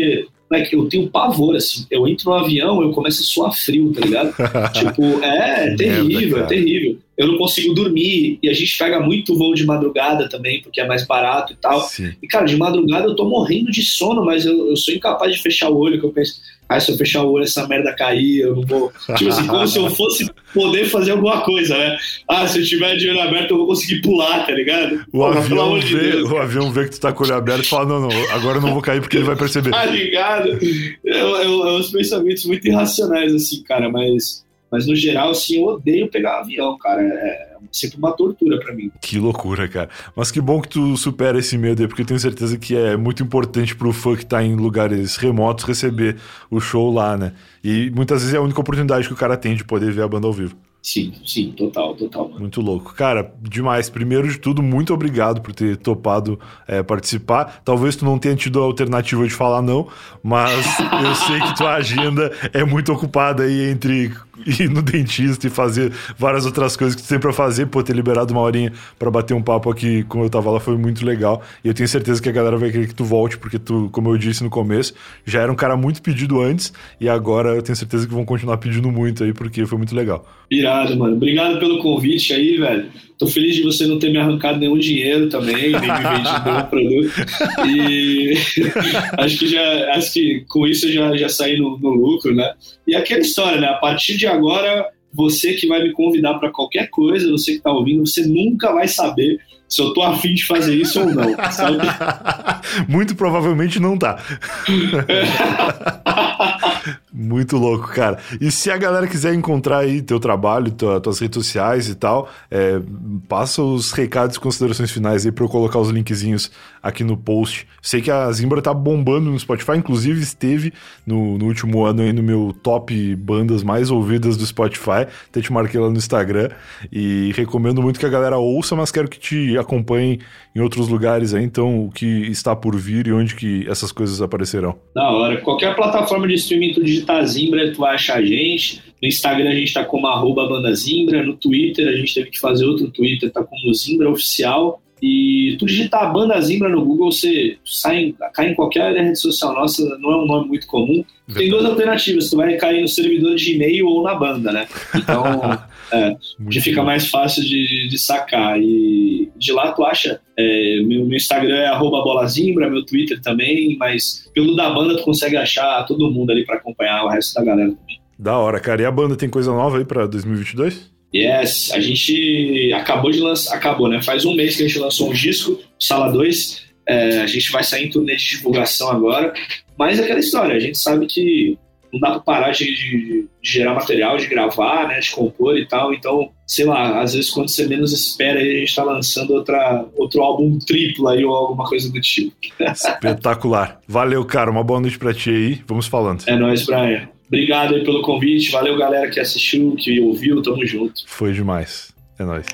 Moleque, eu tenho pavor, assim. Eu entro no avião, eu começo a suar frio, tá ligado? Tipo, é, é terrível, Merda, é terrível. Eu não consigo dormir, e a gente pega muito voo de madrugada também, porque é mais barato e tal. Sim. E, cara, de madrugada eu tô morrendo de sono, mas eu, eu sou incapaz de fechar o olho, que eu penso, ah, se eu fechar o olho, essa merda cair, eu não vou... Tipo assim, como se eu fosse poder fazer alguma coisa, né? Ah, se eu tiver de olho aberto, eu vou conseguir pular, tá ligado? O, Pô, avião, vê, de Deus, o avião vê que tu tá com o olho aberto e fala, não, não, agora eu não vou cair porque ele vai perceber. Tá ligado? É, é, é uns pensamentos muito irracionais, assim, cara, mas... Mas, no geral, assim, eu odeio pegar avião, cara. É sempre uma tortura pra mim. Que loucura, cara. Mas que bom que tu supera esse medo aí, porque eu tenho certeza que é muito importante pro fã que tá em lugares remotos receber o show lá, né? E muitas vezes é a única oportunidade que o cara tem de poder ver a banda ao vivo. Sim, sim, total, total. Mano. Muito louco. Cara, demais. Primeiro de tudo, muito obrigado por ter topado é, participar. Talvez tu não tenha tido a alternativa de falar não, mas eu sei que tua agenda é muito ocupada aí entre ir no dentista e fazer várias outras coisas que tu tem pra fazer. Pô, ter liberado uma horinha pra bater um papo aqui como eu tava lá foi muito legal. E eu tenho certeza que a galera vai querer que tu volte, porque tu, como eu disse no começo, já era um cara muito pedido antes e agora eu tenho certeza que vão continuar pedindo muito aí, porque foi muito legal. Irado, mano. Obrigado pelo convite aí, velho. Tô feliz de você não ter me arrancado nenhum dinheiro também, nem me vendido nenhum produto. E acho que já, acho que com isso eu já, já saí no, no lucro, né? E aquela história, né? A partir de agora, você que vai me convidar pra qualquer coisa, você que tá ouvindo, você nunca vai saber se eu tô afim de fazer isso ou não, sabe? Muito provavelmente não tá. Muito louco, cara. E se a galera quiser encontrar aí teu trabalho, tua, tuas redes sociais e tal, é, passa os recados e considerações finais aí pra eu colocar os linkzinhos aqui no post. Sei que a Zimbra tá bombando no Spotify, inclusive esteve no, no último ano aí no meu top bandas mais ouvidas do Spotify. Até te marquei lá no Instagram e recomendo muito que a galera ouça, mas quero que te acompanhe em outros lugares aí, então o que está por vir e onde que essas coisas aparecerão. Da hora. Qualquer plataforma de streaming tu digitar Zimbra, tu vai achar a gente. No Instagram a gente tá como arroba banda Zimbra, no Twitter a gente teve que fazer outro Twitter, tá como Zimbra Oficial. E tu digitar a banda Zimbra no Google, você sai, cai em qualquer rede social nossa, não é um nome muito comum. Tem duas alternativas, tu vai cair no servidor de e-mail ou na banda, né? Então, é, já fica mais fácil de, de sacar. E de lá tu acha, é, meu, meu Instagram é arroba bolazimbra, meu Twitter também, mas pelo da banda tu consegue achar todo mundo ali pra acompanhar o resto da galera também. Da hora, cara. E a banda tem coisa nova aí pra dois mil e vinte e dois? Yes, a gente acabou de lançar, acabou, né? Faz um mês que a gente lançou um disco, Sala dois, é, a gente vai sair em turnê de divulgação agora, mas é aquela história, a gente sabe que não dá pra parar de, de, de gerar material, de gravar, né, de compor e tal, então, sei lá, às vezes quando você menos espera, aí a gente tá lançando outra, outro álbum triplo aí ou alguma coisa do tipo. Espetacular. Valeu, cara, uma boa noite pra ti aí, vamos falando. É nóis, Brian. Obrigado aí pelo convite, valeu galera que assistiu, que ouviu, tamo junto. Foi demais, é nóis.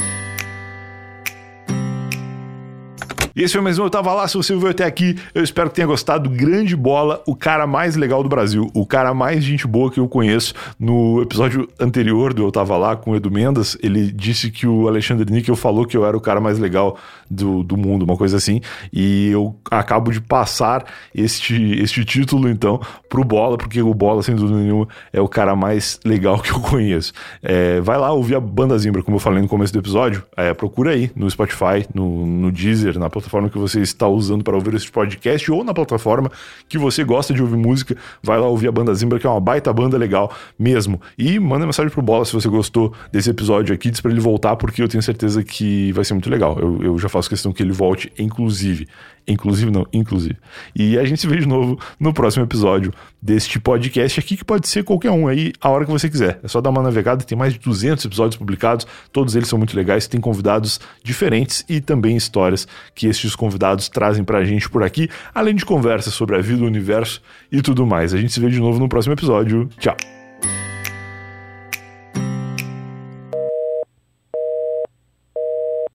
E esse foi mais um Eu Tava Lá. Se você veio até aqui, eu espero que tenha gostado. Grande bola, o cara mais legal do Brasil, o cara mais gente boa que eu conheço. No episódio anterior do Eu Tava Lá com o Edu Mendas, ele disse que o Alexandre Níquel falou que eu era o cara mais legal do, do mundo, uma coisa assim, e eu acabo de passar este, este título então pro Bola, porque o Bola, sem dúvida nenhuma, é o cara mais legal que eu conheço. É, vai lá ouvir a Banda Zimbra, como eu falei no começo do episódio, é, procura aí no Spotify, no, no Deezer, na plataforma que você está usando para ouvir esse podcast, ou na plataforma que você gosta de ouvir música, vai lá ouvir a Banda Zimbra, que é uma baita banda legal mesmo, e manda mensagem pro Bola se você gostou desse episódio aqui, diz pra ele voltar, porque eu tenho certeza que vai ser muito legal. Eu, eu já faço questão que ele volte, inclusive. Inclusive não, inclusive. E a gente se vê de novo no próximo episódio deste podcast aqui, que pode ser qualquer um aí, a hora que você quiser. É só dar uma navegada, tem mais de duzentos episódios publicados, todos eles são muito legais, tem convidados diferentes e também histórias que estes convidados trazem pra gente por aqui, além de conversas sobre a vida, o universo e tudo mais. A gente se vê de novo no próximo episódio. Tchau!